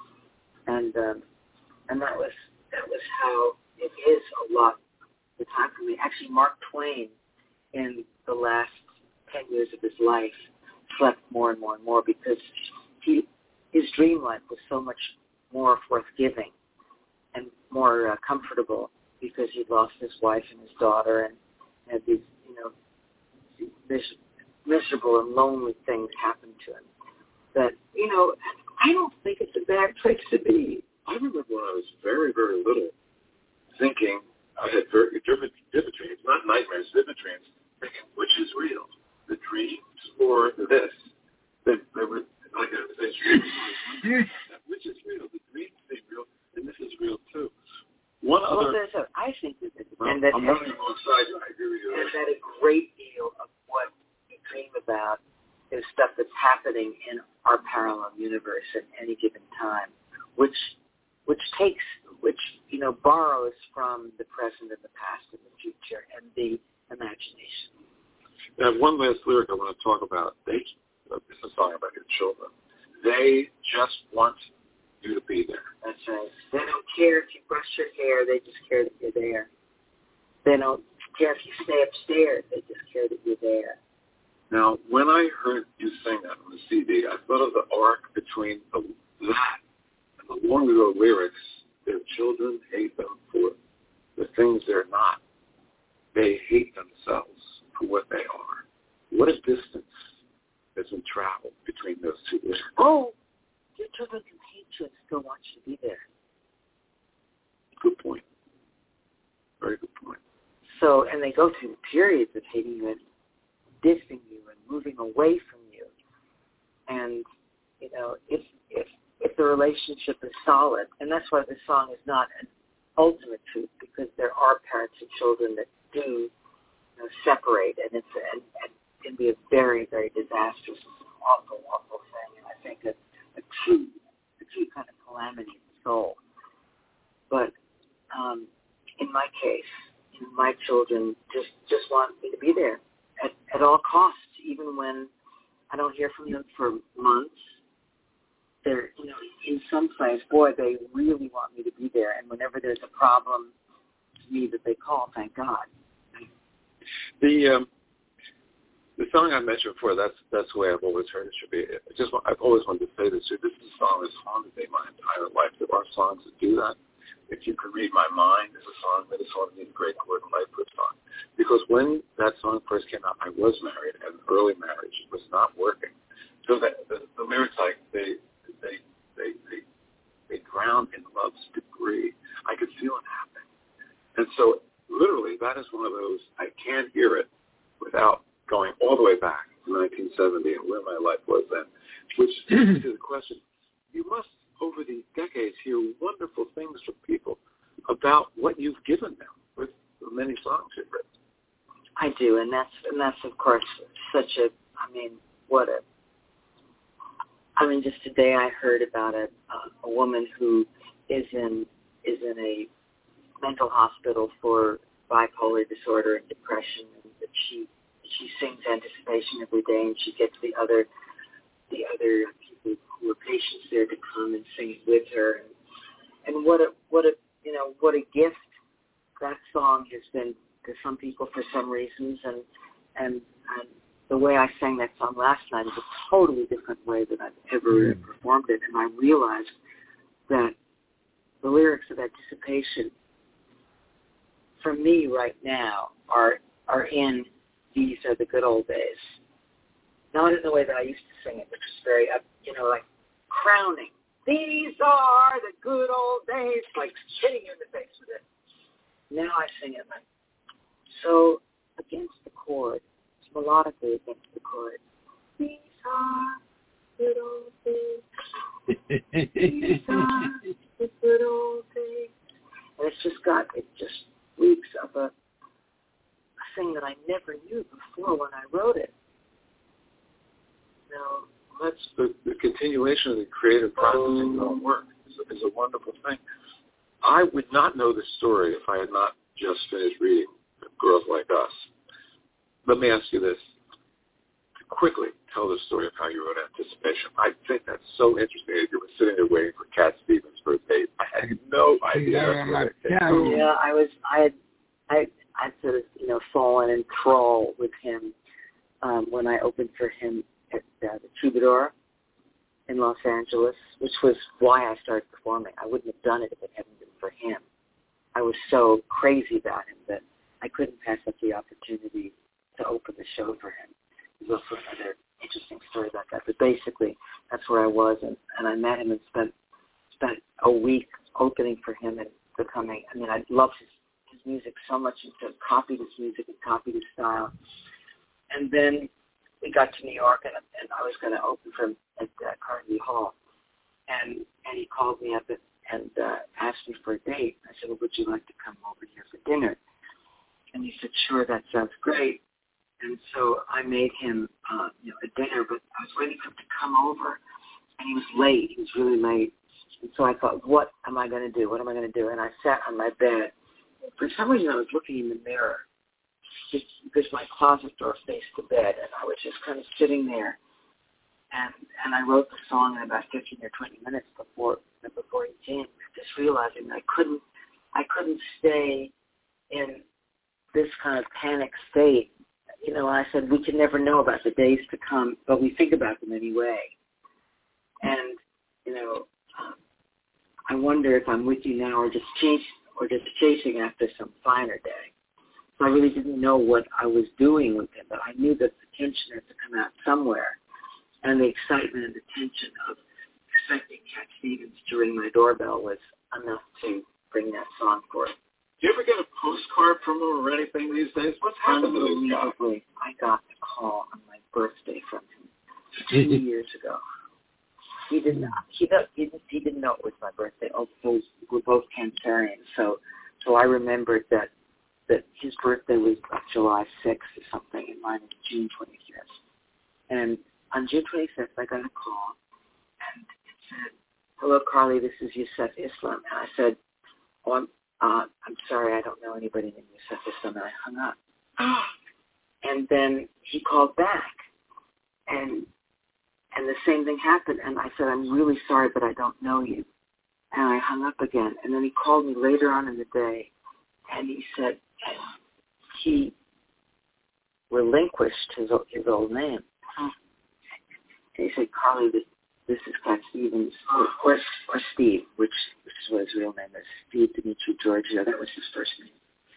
And that was how it is a lot of the time for me. Actually, Mark Twain, in the last 10 years of his life, slept more and more and more, because his dream life was so much more forthgiving and more comfortable, because he'd lost his wife and his daughter, and had these, miserable and lonely things happen to him. That, I don't think it's a bad place to be. I remember when I was very, very little, thinking, I had very vivid dreams, not nightmares, vivid dreams, thinking, which is real? The dreams or this? They were like which is real? The dreams seem real, and this is real too. I think that I'm running alongside you. I agree with you. And that a great deal of what we dream about is stuff that's happening in our parallel universe at any given time, which borrows from the present and the past and the future and the imagination. I have one last lyric I want to talk about. It's a song about your children. They just want you to be there. That's right. They don't care if you brush your hair. They just care that you're there. They don't care if you stay upstairs. They just care that you're there. Now, when I heard you sing that on the CD, I thought of the arc between that and the long ago lyrics. Their children hate them for the things they're not. They hate themselves for what they are. What a distance has been traveled between those two lyrics. Oh, your children can hate you and still want you to be there. Good point. Very good point. So, and they go through periods of hating you and dissing you and moving away from you. And, you know, if the relationship is solid, and that's why this song is not an ultimate truth, because there are parents and children that do separate, and it can be a very, very disastrous, awful, awful thing. And I think a true kind of calamity in the soul. But in my case, my children just want me to be there at all costs, even when I don't hear from them for months. They're, in some place, boy, they really want me to be there. And whenever there's a problem to me that they call, thank God. The song I mentioned before, that's the way I've always heard it should be. I've always wanted to say this. This is a song that's haunted me my entire life. There are songs that do that. If You Could Read My Mind is a song that is one of these great Gordon Lightfoot songs. Because when that song first came out, I was married, and early marriage was not working. So that the lyrics, like they drown in love's debris. I could feel it happening. And so literally that is one of those, I can't hear it without going all the way back to 1970 and where my life was then, which is the question. You must, over the decades, hear wonderful things from people about what you've given them with the many songs you've written. I do, and that's of course such a, just today I heard about a woman who is in a mental hospital for bipolar disorder and depression, and that she sings Anticipation every day, and she gets the other people who are patients there to come and sing it with her, and what a gift that song has been to some people for some reasons, and the way I sang that song last night is a totally different way that I've ever performed it, and I realized that the lyrics of Anticipation for me right now are in These Are the Good Old Days. Not in the way that I used to sing it, which is very, like crowning. These are the good old days, like hitting you in the face with it. Now I sing it like so against the chord, melodically against the chord. These are good old days. These are the good old days. And it just reeks of a thing that I never knew before when I wrote it. That's the continuation of the creative processing of work is a wonderful thing. I would not know this story if I had not just finished reading Girls Like Us. Let me ask you this. To quickly tell the story of how you wrote Anticipation. I think that's so interesting that you were sitting there waiting for Cat Stevens for a date. I had no idea. I'd sort of, fallen in thrall with him when I opened for him at the Troubadour in Los Angeles, which was why I started performing. I wouldn't have done it if it hadn't been for him. I was so crazy about him that I couldn't pass up the opportunity to open the show for him. There's also another interesting story about that. But basically, that's where I was, and I met him and spent a week opening for him and becoming. I loved his music so much, and so copied his music and copied his style. And then we got to New York, and I was going to open for him at Carnegie Hall. And he called me up and asked me for a date. I said, well, would you like to come over here for dinner? And he said, sure, that sounds great. And so I made him a dinner, but I was waiting for him to come over, and he was late. He was really late. And so I thought, what am I going to do? What am I going to do? And I sat on my bed. For some reason, I was looking in the mirror because my closet door faced the bed, and I was just kind of sitting there. And I wrote the song in about 15 or 20 minutes before he came, just realizing I couldn't stay in this kind of panic state I said, we can never know about the days to come, but we think about them anyway. And, I wonder if I'm with you now or just chasing after some finer day. So I really didn't know what I was doing with him, but I knew that the tension had to come out somewhere. And the excitement and the tension of expecting Cat Stevens to ring my doorbell was enough to bring that song forth. Do you ever get a postcard from him or anything these days? What's happened to this guy? Unbelievably, I got the call on my birthday from him 2 years ago. He didn't know. He didn't know it was my birthday. Also, we're both Cancerians, so I remembered that his birthday was July 6th or something, and mine was June 25th. And on June 25th, I got a call, and it said, "Hello, Carly, this is Yusef Islam." And I said, "Oh, I'm sorry, I don't know anybody named Yusef Islam," and I hung up. And then he called back, and the same thing happened, and I said, "I'm really sorry, but I don't know you." And I hung up again, and then he called me later on in the day, and he said he relinquished his old name. And he said, "Carly, this is Cat Stevens, or Steve, which is what his real name is, Steve Dimitri Giorgio. That was his first name."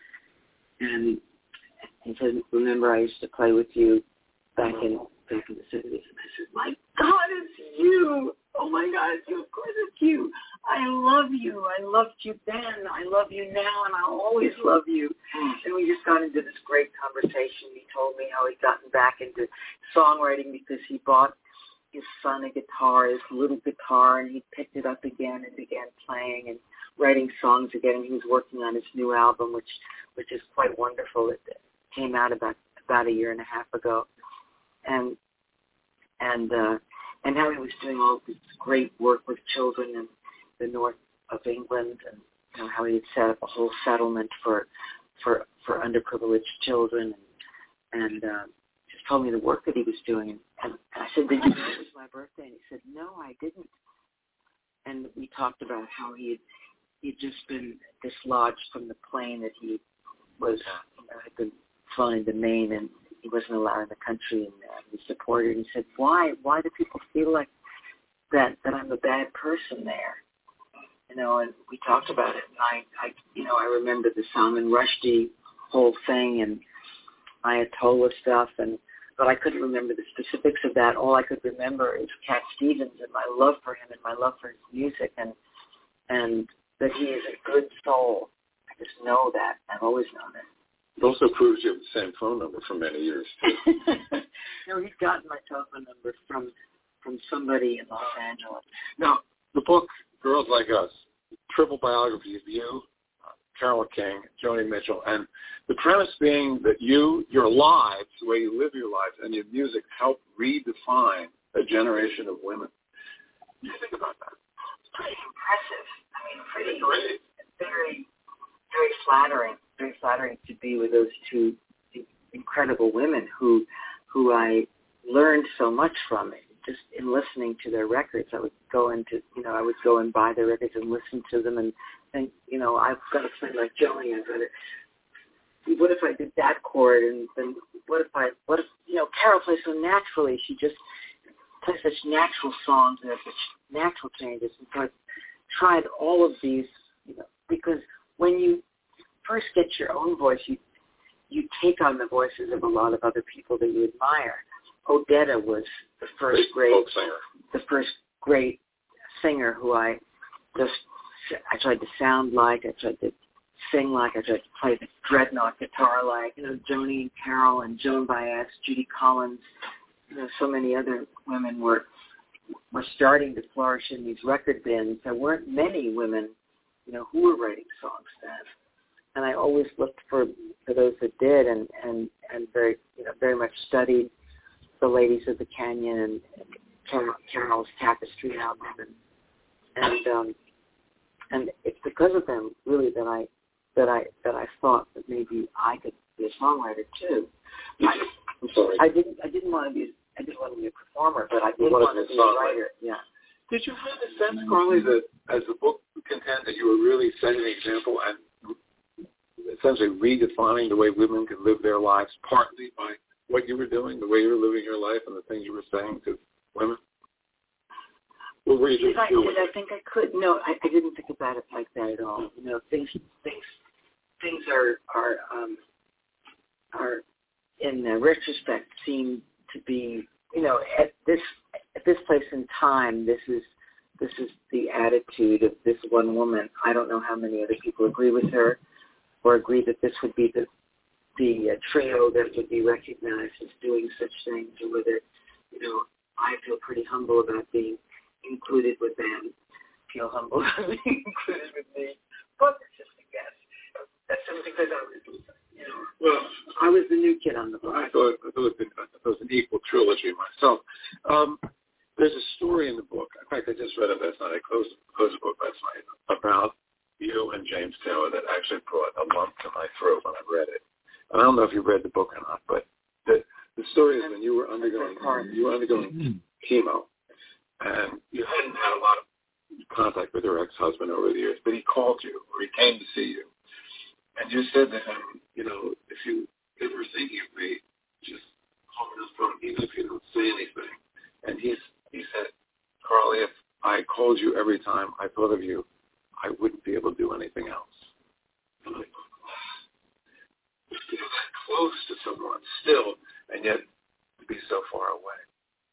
And he said, "Remember, I used to play with you back in the 70s." And I said, "My God, it's you! Oh my God, it's you! Of course it's you! I love you! I loved you then. I love you now, and I'll always love you." And we just got into this great conversation. He told me how he'd gotten back into songwriting because he bought his son a guitar, his little guitar, and he picked it up again and began playing and writing songs again. And he was working on his new album, which is quite wonderful. It came out about a year and a half ago, and how he was doing all this great work with children in the north of England, and how he had set up a whole settlement for underprivileged children, and just told me the work that he was doing. And I said, "Did you know it was my birthday?" And he said, "No, I didn't." And we talked about how he'd just been dislodged from the plane that he was, had been flown into Maine, and he wasn't allowed in the country, and he was deported. And he said, why do people feel like that I'm a bad person there? And we talked about it, and I remember the Salman Rushdie whole thing and Ayatollah stuff, but I couldn't remember the specifics of that. All I could remember is Cat Stevens and my love for him and my love for his music, and that he is a good soul. I just know that. I've always known it. It also proves you have the same phone number for many years, too. No, he's gotten my telephone number from somebody in Los Angeles. Now, the book, Girls Like Us, triple biography of you, Carole King, Joni Mitchell, and the premise being that your lives, the way you live your lives, and your music help redefine a generation of women. What do you think about that? It's pretty impressive. Very, very flattering. Very flattering to be with those two incredible women who I learned so much from. Just in listening to their records, I would go and buy their records and listen to them and think, I've got to play like Joni. What if I did that chord? And then what if Carole plays so naturally. She just plays such natural songs and such natural changes. And so I tried all of these, because when you first get your own voice, you take on the voices of a lot of other people that you admire. Odetta was the first great singer who I tried to sound like, I tried to sing like, I tried to play the dreadnought guitar like. Joni and Carole and Joan Baez, Judy Collins, so many other women were starting to flourish in these record bins. There weren't many women, who were writing songs then. And I always looked for those that did, and very much studied the Ladies of the Canyon and Carole's Tapestry album, and it's because of them really that I thought that maybe I could be a songwriter too. I'm sorry. I didn't want to be a performer, but I did want to be a writer. Yeah. Did you have a sense, Carly, that as the book contends, that you were really setting an example and essentially redefining the way women can live their lives, partly by what you were doing, the way you were living your life, and the things you were saying to women? What were you doing? Did I think I could? No, I didn't think about it like that at all. You know, things are in retrospect seem to be, you know, at this place in time, this is the attitude of this one woman. I don't know how many other people agree with her or agree that this would be the trio that would be recognized as doing such things, or whether, you know, I feel pretty humble about being included with them, feel humble about being included with me. But it's just a guess. That's just because I was, you know, well, I was the new kid on the block. I thought it was an equal trilogy myself. There's a story in the book. In fact, I just read it last night. I closed the book last night about you and James Taylor that actually brought a lump to my throat when I read it. And I don't know if you read the book or not, but the story is when you were undergoing chemo, and you hadn't had a lot of contact with your ex-husband over the years, but he called you, or he came to see you, and you said to him, you know, if you ever think of me, just call me on the phone, even if you don't say anything. And he said, Carly, if I called you every time I thought of you, I wouldn't be able to do anything else. I'm like, to feel that close to someone still, and yet to be so far away.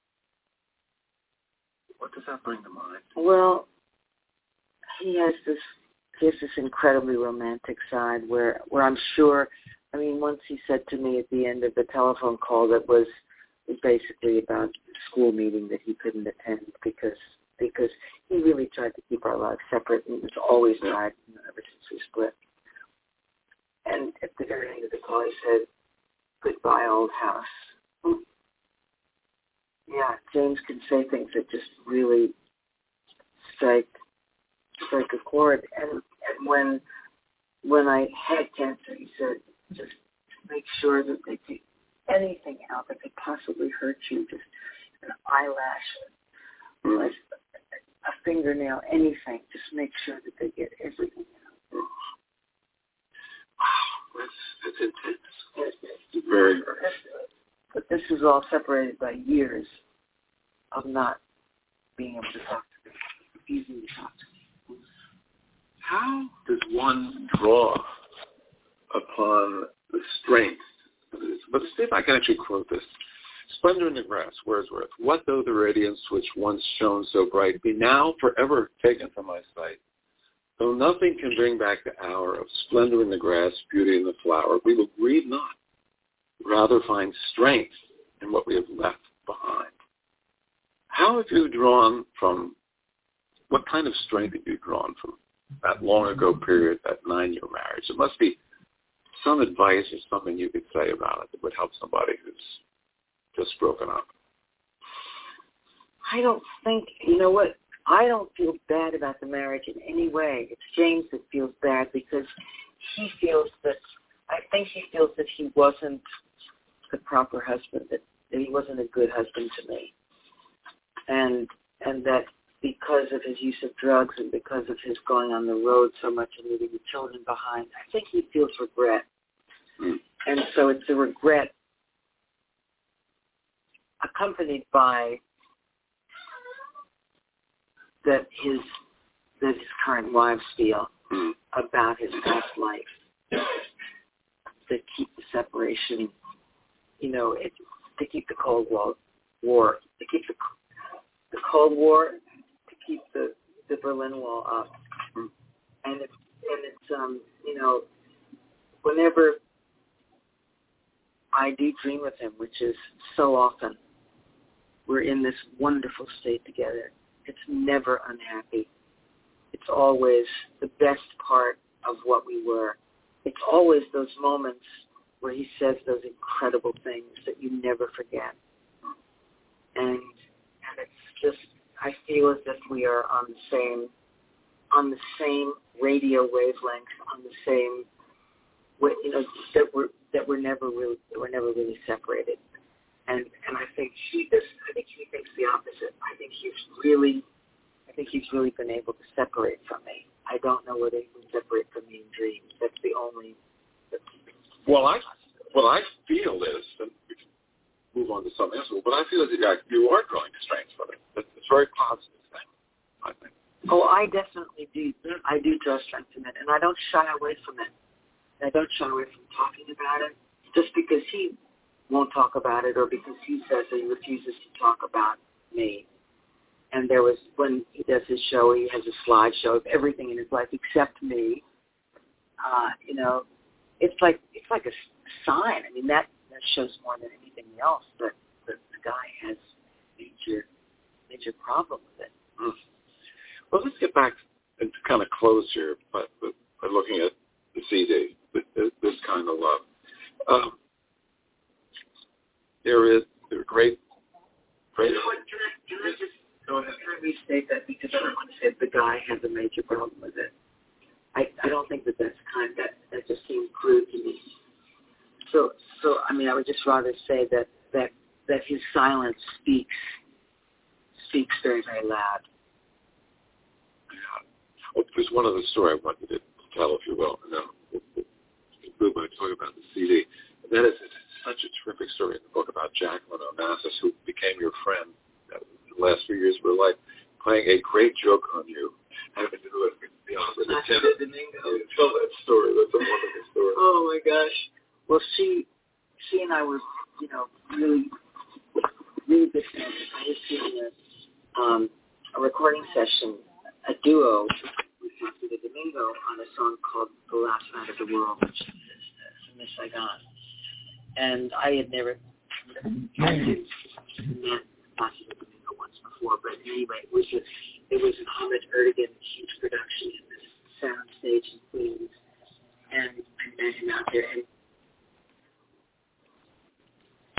What does that bring to mind? Well, he has this incredibly romantic side where I'm sure, I mean, once he said to me at the end of the telephone call that was basically about the school meeting that he couldn't attend because he really tried to keep our lives separate, and it's always tried, you know, ever since we split. And at the very end of the call, he said, "Goodbye, old house." Yeah, James can say things that just really strike a chord. And when I had cancer, he said, just make sure that they take anything out that could possibly hurt you, just an eyelash, a fingernail, anything. Just make sure that they get everything out. Wow, that's intense. It's very, very. But this is all separated by years of not being able to talk to me, easily talk to me. How does one draw upon the strength of this? But see if I can actually quote this. Splendor in the grass, Wordsworth. What though the radiance which once shone so bright be now forever taken from my sight? Though nothing can bring back the hour of splendor in the grass, beauty in the flower, we will grieve not. Rather find strength in what we have left behind. How have you drawn from, what kind of strength have you drawn from that long ago period, that 9-year marriage? It must be some advice or something you could say about it that would help somebody who's just broken up. I don't think, you know what, I don't feel bad about the marriage in any way. It's James that feels bad because he feels that, I think he feels that he wasn't the proper husband, that he wasn't a good husband to me. And that because of his use of drugs and because of his going on the road so much and leaving the children behind, I think he feels regret. And so it's a regret accompanied by that his current wives feel about his past life, that keep the separation, you know, to keep the Cold War, to keep the Cold War, to keep the Berlin Wall up, and it's you know, whenever I do dream of him, which is so often, we're in this wonderful state together. It's never unhappy. It's always the best part of what we were. It's always those moments where he says those incredible things that you never forget. And it's just, I feel as if we are on the same radio wavelength, on the same, you know, that we're never really separated. And I think he thinks the opposite. I think he's really been able to separate from me. I don't know whether he can separate from me in dreams. That's the only. What I feel is, and move on to something else. But I feel that you are growing strength from it. It's a very positive thing, I think. Oh, I definitely do. I do draw strength from it, and I don't shy away from it. I don't shy away from talking about it just because he won't talk about it or because he says that he refuses to talk about me. And there was, when he does his show, he has a slideshow of everything in his life except me. You know, it's like a sign. I mean, that shows more than anything else that the guy has major problem with it. Mm. Well, let's get back and kind of close here by looking at the CD, this kind of love. There is great. Can I just restate that because I don't want to say the guy has a major problem with it. I don't think that's kind of, that just seemed crude to me. So I mean, I would just rather say that his silence speaks very, very loud. Yeah. Well, there's one other story I wanted to tell, if you will. And then we'll conclude by talking about the CD. And that is, it's such a terrific story in the book about Jacqueline Onassis, who became your friend in the last few years of her life, playing a great joke on you, having to do it with the opera. Tell that story. That's a wonderful story. Oh my gosh. Well, she and I were, you know, really good friends. I was doing a recording session, a duo with Placido Domingo on a song called "The Last Night of the World," which is from Miss Saigon. And I had never met Placido Domingo once before, but anyway, it was an Ahmet Ertegun